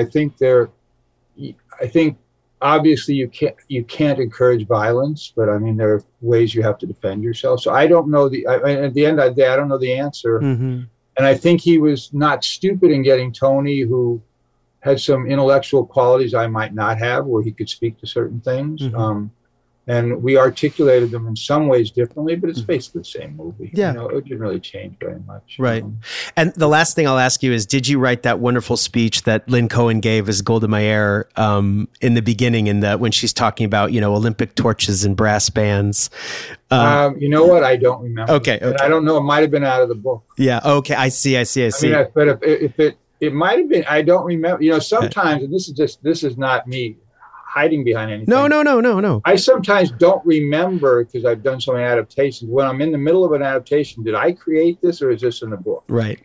I think obviously you can't encourage violence, but I mean there are ways you have to defend yourself. So I don't know at the end of the day, I don't know the answer. And I think he was not stupid in getting Tony, who had some intellectual qualities I might not have, where he could speak to certain things. And we articulated them in some ways differently, but it's basically the same movie. Yeah. It didn't really change very much. Right. And the last thing I'll ask you is, did you write that wonderful speech that Lynn Cohen gave as Golda Meir in the beginning, when she's talking about, Olympic torches and brass bands? You know what? I don't remember. Okay. And I don't know. It might have been out of the book. Yeah. Okay. I see. But if it might have been, I don't remember. Sometimes, and this is not me hiding behind anything. No. I sometimes don't remember because I've done so many adaptations. When I'm in the middle of an adaptation, did I create this or is this in the book? Right.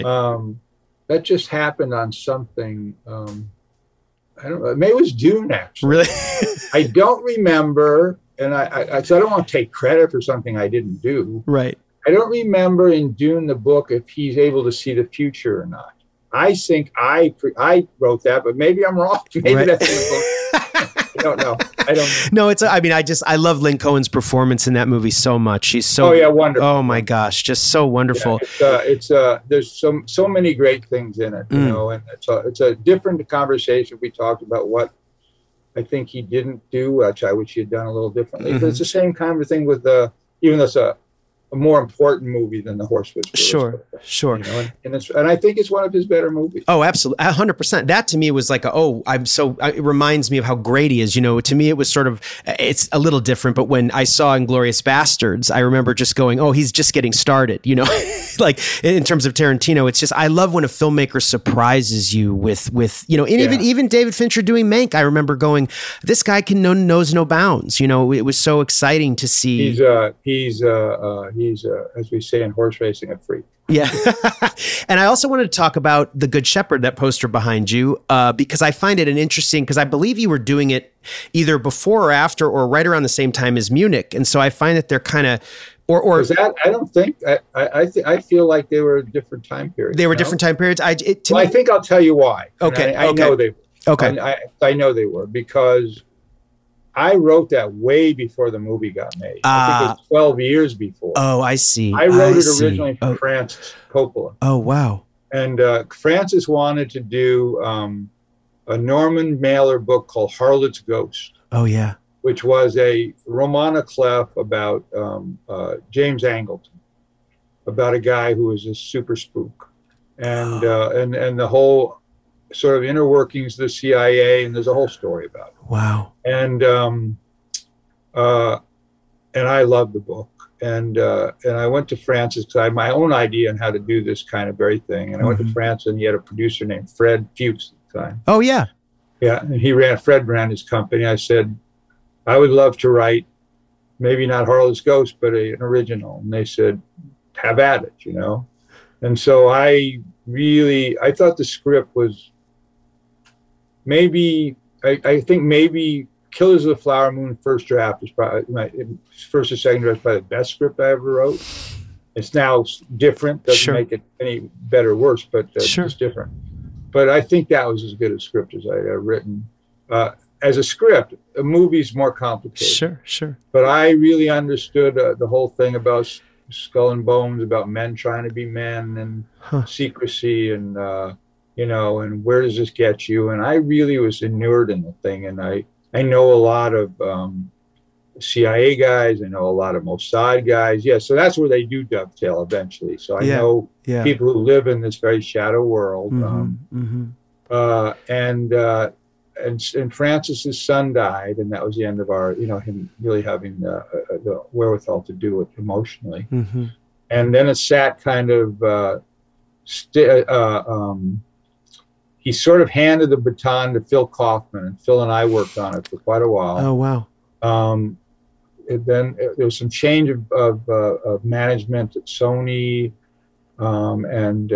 That just happened on something. I don't know. Maybe it was Dune, actually. Really? I don't remember, and so I don't want to take credit for something I didn't do. Right. I don't remember in Dune, the book, if he's able to see the future or not. I think I wrote that, but maybe I'm wrong. Maybe that's in the book. I don't know. No, I love Lynn Cohen's performance in that movie so much. She's so wonderful. Oh my gosh, just so wonderful. Yeah, there's so many great things in it, you know, and it's a different conversation. We talked about what I think he didn't do, which I wish he had done a little differently. But it's the same kind of thing with even though it's a more important movie than The Horse Whisperer. Sure. You know, and I think it's one of his better movies. Oh, absolutely. 100%. That to me was like, it reminds me of how great he is. You know, to me, it was sort of, it's a little different, but when I saw Inglourious Bastards, I remember just going, oh, he's just getting started, you know, like in terms of Tarantino, it's just, I love when a filmmaker surprises you with, you know, and even David Fincher doing Mank, I remember going, this guy knows no bounds. You know, it was so exciting to see. He's as we say in horse racing, a freak. Yeah. And I also wanted to talk about The Good Shepherd, that poster behind you, because I find it because I believe you were doing it either before or after or right around the same time as Munich. And so I find that they're kind of, or is that, I don't think, I feel like they were different time periods. They were different time periods. I think I'll tell you why. Okay. I know they were. Okay. I know they were because I wrote that way before the movie got made. I think it was 12 years before. Oh, I see. I wrote it originally for Francis Coppola. Oh, wow. And Francis wanted to do a Norman Mailer book called Harlot's Ghost. Oh, yeah. Which was a roman à clef about James Angleton, about a guy who was a super spook. And the whole sort of inner workings of the CIA, and there's a whole story about it. Wow. And I love the book. And I went to Francis because I had my own idea on how to do this kind of very thing. And I went to Francis, and he had a producer named Fred Fuchs at the time. Oh, yeah. Yeah, and Fred ran his company. I said, I would love to write, maybe not Harlot's Ghost, but an original. And they said, have at it, you know. And so I thought the script was I think maybe Killers of the Flower Moon first draft is probably first or second draft is probably the best script I ever wrote. It's now different, doesn't make it any better or worse, but it's different. But I think that was as good a script as I'd ever written. As a script, a movie's more complicated. Sure. But I really understood the whole thing about Skull and Bones, about men trying to be men and secrecy and and where does this get you? And I really was inured in the thing. And I know a lot of CIA guys. I know a lot of Mossad guys. Yeah, so that's where they do dovetail eventually. So I know people who live in this very shadow world. And Francis's son died, and that was the end of our, him really having the wherewithal to do it emotionally. And then it sat kind of he sort of handed the baton to Phil Kaufman, and Phil and I worked on it for quite a while. Oh, wow. Then there was some change of management at Sony, and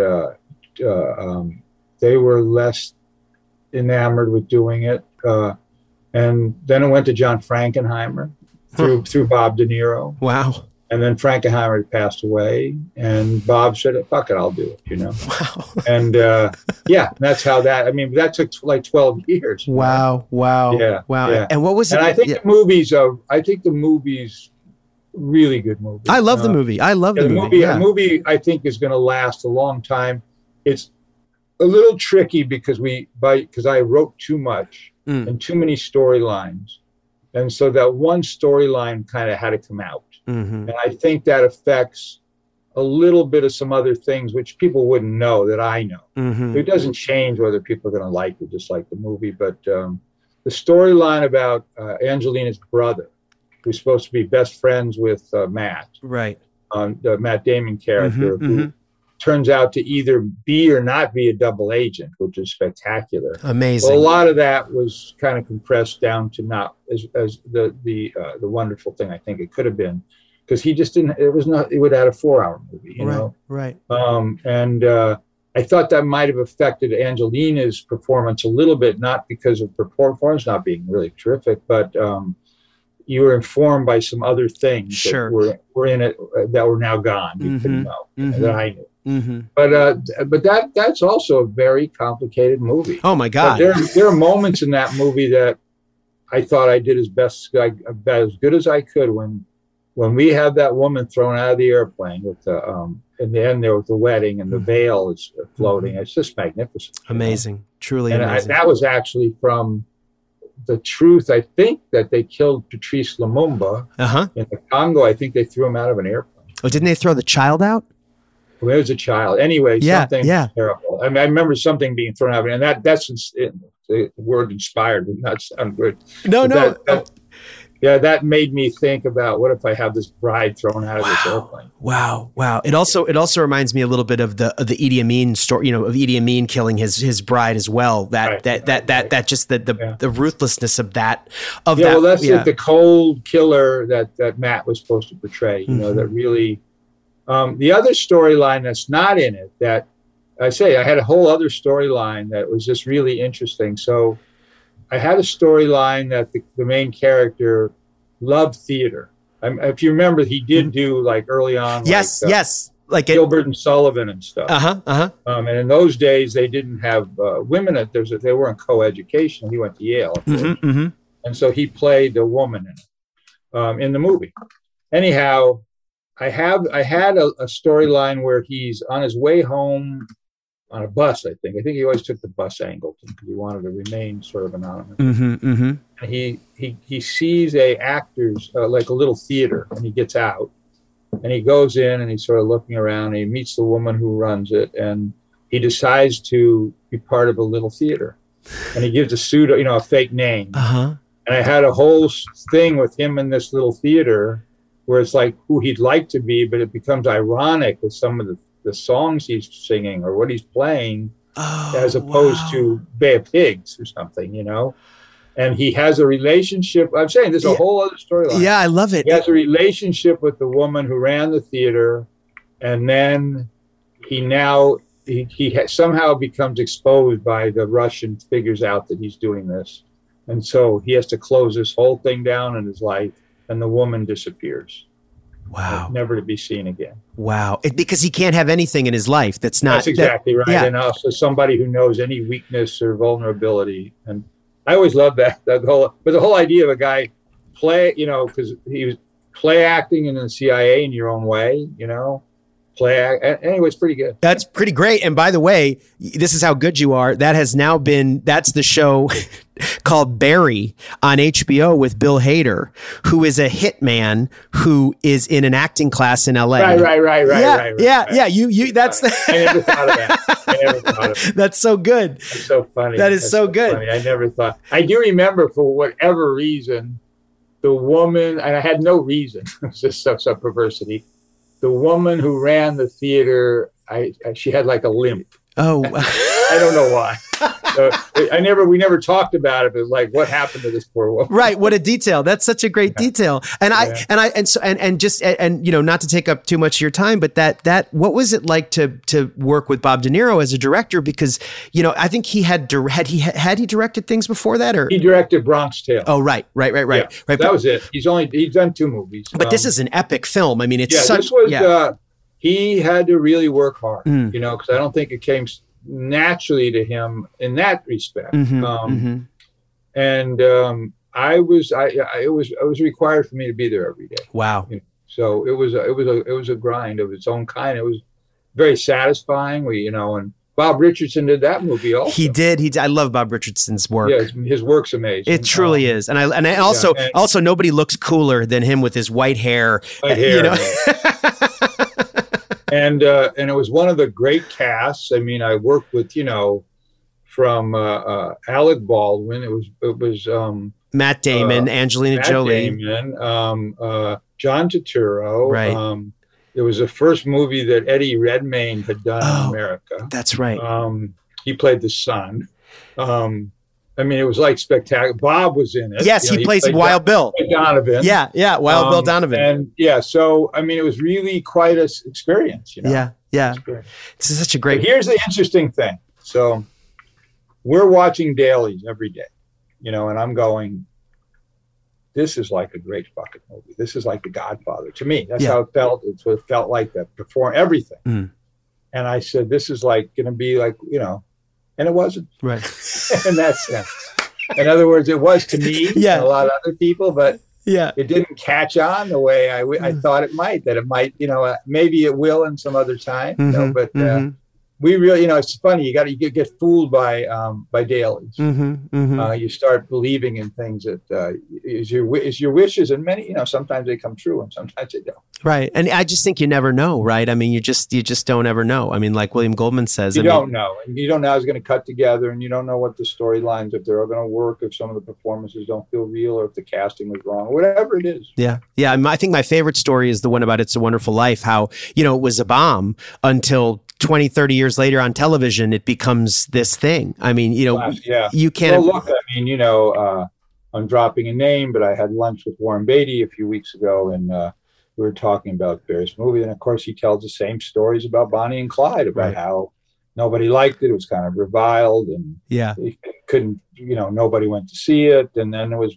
they were less enamored with doing it. And then it went to John Frankenheimer through Bob De Niro. Wow. And then Frankenheimer had passed away, and Bob said, fuck it, I'll do it, Wow. And that's how that took like 12 years. Wow. Wow. Yeah. Wow. Yeah. And what was it? And I think the movie's really good movie. I love the movie. I love the movie. The movie I think is going to last a long time. It's a little tricky because I wrote too much and too many storylines. And so that one storyline kind of had to come out. And I think that affects a little bit of some other things which people wouldn't know that I know. It doesn't change whether people are going to like it, just like the movie. But the storyline about Angelina's brother, who's supposed to be best friends with Matt, right? The Matt Damon character, who turns out to either be or not be a double agent, which is spectacular. Amazing. Well, a lot of that was kind of compressed down to not as the wonderful thing I think it could have been, because he just didn't. It was not. It would have had a 4-hour movie, you know. Right. I thought that might have affected Angelina's performance a little bit, not because of her performance not being really terrific, but you were informed by some other things Sure. that were in it that were now gone. You couldn't know that I knew. Mm-hmm. But that's also a very complicated movie. Oh my God! There are moments in that movie that I thought I did as good as I could when we had that woman thrown out of the airplane with the in the end there with the wedding and the veil is floating. It's just magnificent. Amazing, truly amazing. That was actually from the truth. I think that they killed Patrice Lumumba in the Congo. I think they threw him out of an airplane. Oh, didn't they throw the child out? Well, there was a child. Anyway, something terrible. I mean, I remember something being thrown out, and that's the word inspired would not sound good. No. That made me think about what if I have this bride thrown out of this airplane. Wow. It also reminds me a little bit of the Idi Amin story, you know, of Idi Amin killing his bride as well. That just the ruthlessness of that. Well, that's like the cold killer that Matt was supposed to portray. You know, that really. The other storyline that's not in it, that I had a whole other storyline that was just really interesting. So I had a storyline that the main character loved theater. If you remember, he did do like early on. Yes. Like Gilbert and Sullivan and stuff. And in those days, they didn't have women. They weren't co-educational. He went to Yale. And so he played a woman in the movie. Anyhow, I had a storyline where he's on his way home on a bus. I think he always took the bus angle because he wanted to remain sort of anonymous. And he sees actors like a little theater, and he gets out and he goes in and he's sort of looking around. And he meets the woman who runs it, and he decides to be part of a little theater, and he gives a fake name. And I had a whole thing with him in this little theater, where it's like who he'd like to be, but it becomes ironic with some of the songs he's singing or what he's playing, as opposed to Bay of Pigs or something, you know? And he has a relationship. I'm saying there's a whole other storyline. Yeah, I love it. He has a relationship with the woman who ran the theater, and then he somehow becomes exposed by the Russian, figures out that he's doing this. And so he has to close this whole thing down in his life. And the woman disappears. Wow. Never to be seen again. Wow. Because he can't have anything in his life that's not. That's exactly right. Yeah. And also somebody who knows any weakness vulnerability. And I always loved that the whole idea of a guy because he was play acting in the CIA in your own way, you know. Anyway, it's pretty good. That's pretty great. And by the way, this is how good you are. That's the show called Barry on HBO with Bill Hader, who is a hitman who is in an acting class in LA. Right. Yeah. You. That's I never thought of that. That's so good. That's so funny. That's so good. Funny. I never thought. I do remember, for whatever reason, the woman, and I had no reason. It's just some perversity. The woman who ran the theater, she had like a limp. Oh, I don't know why. We never talked about it. But like, what happened to this poor woman? Right. What a detail. That's such a great detail. And not to take up too much of your time, but what was it like to work with Bob De Niro as a director? Because, I think had he directed things before that, or he directed Bronx Tale. Oh, right. Yeah, Right. That was it. He's done 2 movies. But this is an epic film. I mean, he had to really work hard, because I don't think it came naturally to him in that respect. And it was required for me to be there every day. Wow. So it was a grind of its own kind. It was very satisfying. And Bob Richardson did that movie also. He did. I love Bob Richardson's work. Yeah, his work's amazing. It truly is. And I also nobody looks cooler than him with his white hair. And it was one of the great casts. I mean, I worked with, from Alec Baldwin. It was Matt Damon, Angelina Jolie, Damon, John Turturro, right. It was the first movie that Eddie Redmayne had done in America. That's right. He played the son. I mean, it was like spectacular. Bob was in it. Yes, he plays Wild Bill Donovan. Yeah, Wild Bill Donovan. And yeah, so I mean, it was really quite an experience. Yeah. It's such a great. But here's the interesting thing. So we're watching dailies every day, and I'm going, this is like a great fucking movie. This is like The Godfather to me. That's how it felt. It's what it felt like that before everything. And I said, this is like going to be like, and it wasn't. Right. In that sense. In other words, it was to me and a lot of other people, but it didn't catch on the way I thought it might, that it might, maybe it will in some other time, but we really, it's funny. You get fooled by dailies. You start believing in things that is your wishes, and many, sometimes they come true and sometimes they don't. Right, and I just think you never know, right? I mean, you just don't ever know. I mean, like William Goldman says, you don't know, and you don't know how it's going to cut together, and you don't know what the storylines, if they're all going to work, if some of the performances don't feel real, or if the casting was wrong, or whatever it is. Yeah. I think my favorite story is the one about It's a Wonderful Life. How it was a bomb until 20, 30 years later on television, it becomes this thing. I mean, you can't. Well, look, I mean, I'm dropping a name, but I had lunch with Warren Beatty a few weeks ago, and we were talking about various movies. And of course, he tells the same stories about Bonnie and Clyde, about how nobody liked it. It was kind of reviled, and he couldn't, nobody went to see it. And then it was,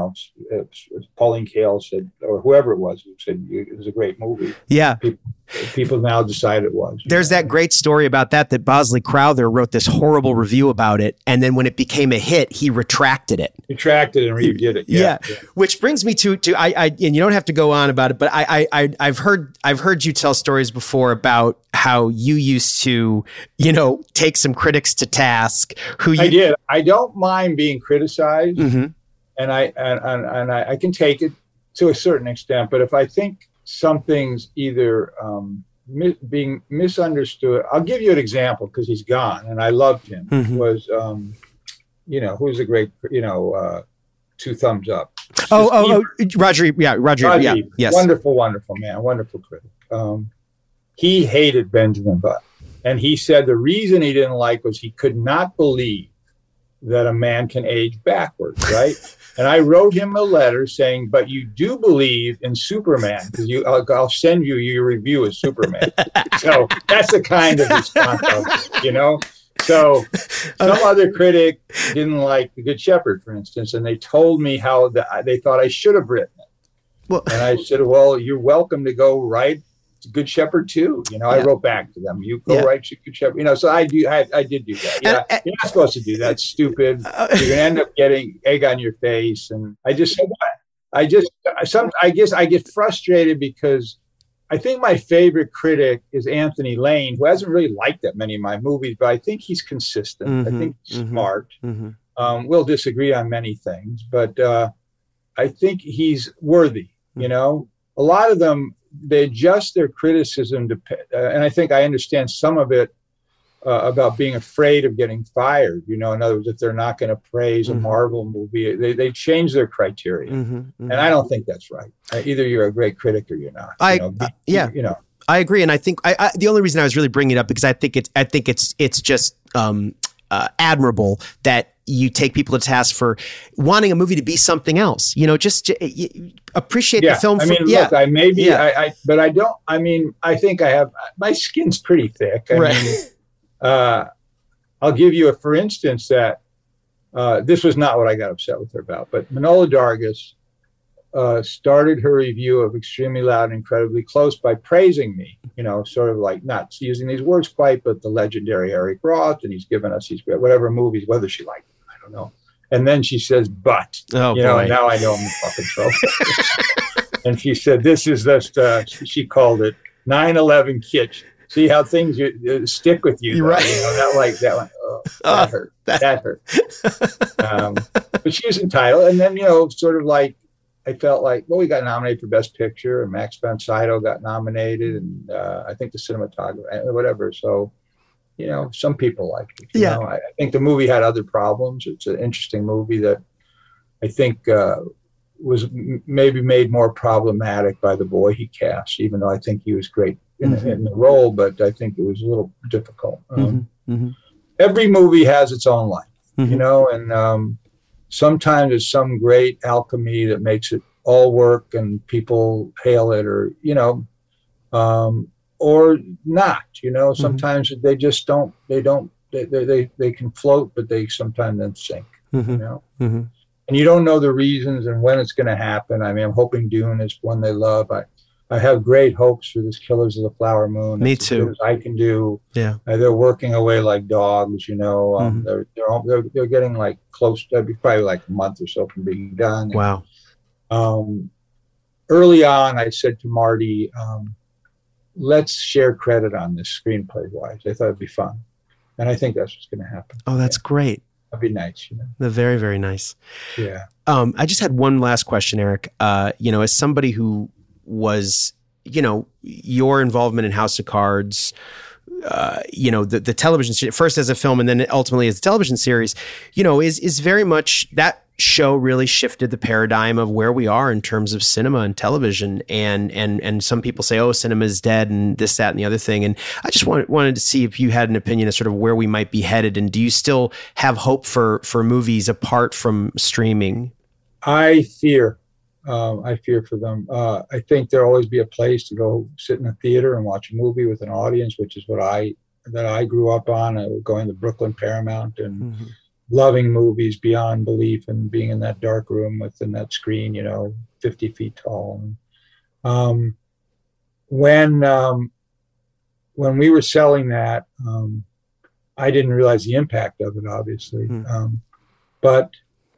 Pauline Kael said, or whoever it was, who said it was a great movie. Yeah. People now decide it was. There's that great story about that Bosley Crowther wrote this horrible review about it. And then when it became a hit, he retracted it. Retracted and redid it. Yeah. Which brings me to I and you don't have to go on about it, but I've heard you tell stories before about how you used to, take some critics to task I did. I don't mind being criticized, and I can take it to a certain extent. But if I think something's either being misunderstood, I'll give you an example because he's gone, and I loved him. Was who's a great Two Thumbs Up. Roger. Roger. Yeah. Yes. Wonderful man. Wonderful critic. He hated Benjamin Button. And he said the reason he didn't like was he could not believe that a man can age backwards, right? And I wrote him a letter saying, but you do believe in Superman, because I'll send you your review of Superman. So that's the kind of response I'll get, So some other critic didn't like The Good Shepherd, for instance, and they told me how they thought I should have written it. And I said, well, you're welcome to go write Good Shepherd too. I wrote back to them. You go write Good Shepherd. So I did do that. Yeah, you're not supposed to do that. It's stupid. You're going to end up getting egg on your face. And I just said, I guess I get frustrated because I think my favorite critic is Anthony Lane, who hasn't really liked that many of my movies, but I think he's consistent. I think he's smart. We'll disagree on many things, but I think he's worthy. A lot of them, they adjust their criticism to, and I think I understand some of it about being afraid of getting fired. In other words, if they're not going to praise a Marvel movie, they change their criteria, and I don't think that's right. Either you're a great critic or you're not. I agree, and I think the only reason I was really bringing it up because I think it's just admirable that you take people to task for wanting a movie to be something else. Just appreciate the film. Look, but I don't. I mean, I think I have my skin's pretty thick. I mean, I'll give you for instance, that this was not what I got upset with her about, but Manohla Dargis started her review of Extremely Loud and Incredibly Close by praising me, sort of like not using these words quite, but the legendary Eric Roth, and he's given us these whatever movies, whether she liked them, I don't know. And then she says, but, boy. Now I know I'm in fucking trouble. And she said, this is just, she called it 9/11 kitsch. See how things stick with you. Right. That that one. Oh, that hurt. That hurt. But she was entitled. And then, sort of like, I felt like, well, we got nominated for Best Picture, and Max von Sydow got nominated, and I think the cinematographer, whatever. So, some people liked it. I think the movie had other problems. It's an interesting movie that I think maybe made more problematic by the boy he cast, even though I think he was great in the role, but I think it was a little difficult. Every movie has its own life, you know, and sometimes there's some great alchemy that makes it all work and people hail it, or, you know, or not, you know, sometimes they just don't, they can float, but they sometimes then sink, you know, and you don't know the reasons and when it's going to happen. I mean, I'm hoping Dune is one they love. I have great hopes for this Killers of the Flower Moon. Me too. As good as I can do. Yeah. They're working away like dogs, you know. They're getting like close to probably like a month or so from being done. Wow. Early on, I said to Marty, let's share credit on this screenplay wise. I thought it'd be fun. And I think that's what's going to happen. Oh, that's great. That'd be nice, you know. They're very, very nice. Yeah. I just had one last question, Eric. You know, as somebody who was, you know, your involvement in House of Cards, you know, the television, first as a film and then ultimately as a television series, you know, is very much, that show really shifted the paradigm of where we are in terms of cinema and television. And some people say, oh, cinema is dead and this, that, and the other thing. And I just wanted to see if you had an opinion of sort of where we might be headed. And do you still have hope for movies apart from streaming? I fear for them. I think there'll always be a place to go sit in a theater and watch a movie with an audience, which is what I grew up on. Going to Brooklyn Paramount and loving movies beyond belief, and being in that dark room within that screen, you know, 50 feet tall. And, when we were selling that, I didn't realize the impact of it, obviously. But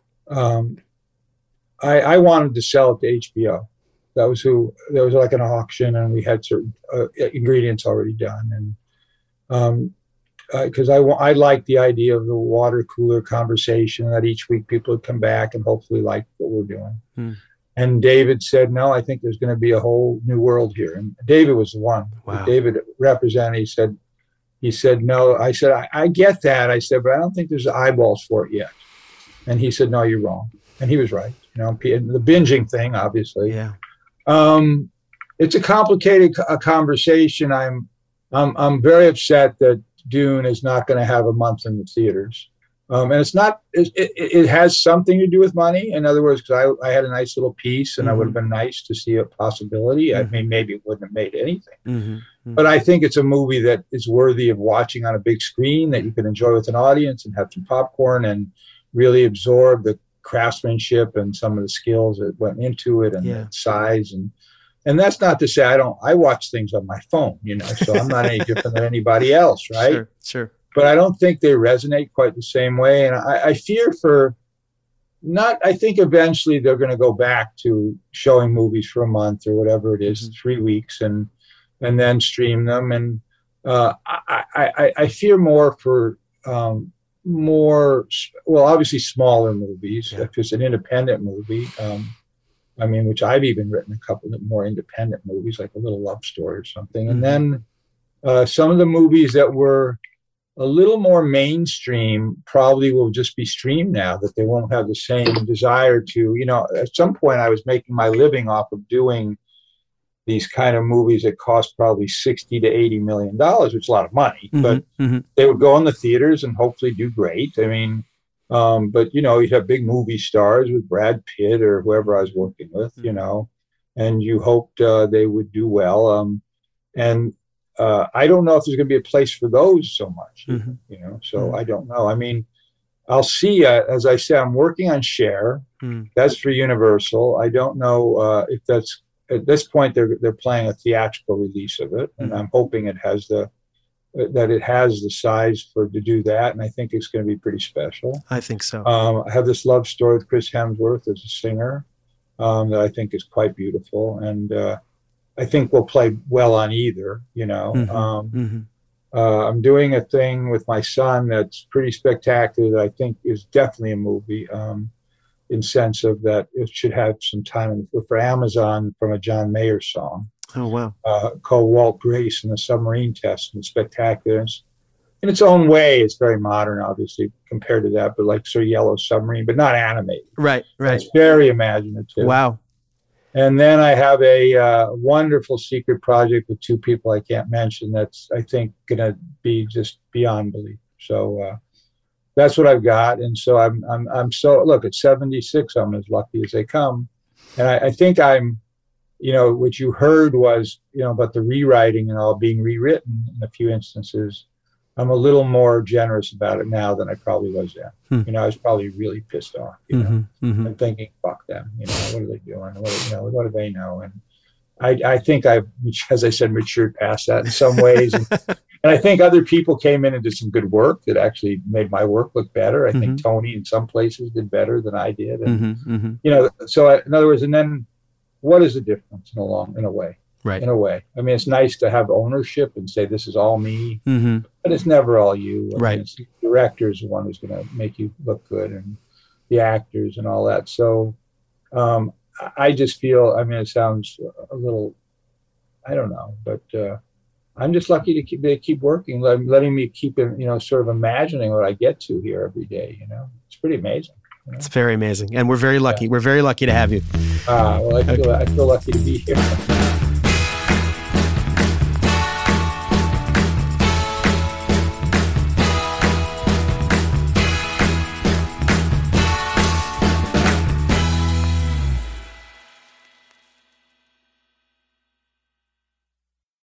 I wanted to sell it to HBO. There was like an auction, and we had certain ingredients already done. And because I liked the idea of the water cooler conversation, that each week people would come back and hopefully like what we're doing. And David said, no, I think there's going to be a whole new world here. And David was the one. Wow. David represented. He said, no. I said, I get that. I said, but I don't think there's eyeballs for it yet. And he said, no, you're wrong. And he was right. You know, the binging thing, obviously. Yeah. It's a complicated conversation. I'm very upset that Dune is not going to have a month in the theaters. And it's not, it has something to do with money. In other words, because I had a nice little piece, and I would have been nice to see a possibility. I mean, maybe it wouldn't have made anything. But I think it's a movie that is worthy of watching on a big screen, that you can enjoy with an audience and have some popcorn and really absorb the craftsmanship and some of the skills that went into it, and the size. And that's not to say I watch things on my phone, you know, so I'm not any different than anybody else, right? Sure. But I don't think they resonate quite the same way. And I fear I think eventually they're going to go back to showing movies for a month or whatever it is, 3 weeks, and then stream them. And I fear more for obviously smaller movies. If it's an independent movie, I mean, which I've even written a couple of more independent movies, like A Little Love Story or something. And then some of the movies that were a little more mainstream probably will just be streamed now, that they won't have the same desire to, you know, at some point I was making my living off of doing these kind of movies that cost probably $60 to $80 million, which is a lot of money, but they would go in the theaters and hopefully do great. I mean, but, you know, you'd have big movie stars with Brad Pitt or whoever I was working with, you know, and you hoped they would do well. And I don't know if there's going to be a place for those so much, you know, so I don't know. I mean, I'll see, as I say, I'm working on Cher. That's for Universal. I don't know if that's, at this point, they're playing a theatrical release of it, and I'm hoping it has the size to do that, and I think it's going to be pretty special. I think so. I have this love story with Chris Hemsworth as a singer that I think is quite beautiful, and I think we'll play well on either. You know, I'm doing a thing with my son that's pretty spectacular that I think is definitely a movie. In sense of that it should have some time for Amazon, from a John Mayer song. Oh, wow. Called Walt Grace and the Submarine Test, and spectacular. in its own way, it's very modern, obviously, compared to that, but like sort of Yellow Submarine, but not animated. Right. It's very imaginative. Wow. And then I have a wonderful secret project with two people I can't mention that's, I think, going to be just beyond belief. So that's what I've got. And so I'm so, look, at 76, I'm as lucky as they come. And I think I'm, what you heard was, about the rewriting and all being rewritten in a few instances. I'm a little more generous about it now than I probably was then. I was probably really pissed off, and thinking, fuck them, what are they doing? What do they know? And I think I've, as I said, matured past that in some ways. And I think other people came in and did some good work that actually made my work look better. I think Tony in some places did better than I did. And, so in other words, and then what is the difference in a way? Right. In a way. I mean, it's nice to have ownership and say, this is all me, but it's never all you. Right. The director is the one who's going to make you look good, and the actors and all that. So I just feel, it sounds a little, I don't know, but I'm just lucky to keep working, letting me keep, sort of imagining what I get to here every day. It's pretty amazing. It's very amazing. And we're very lucky. Yeah. We're very lucky to have you. Well, I feel lucky to be here.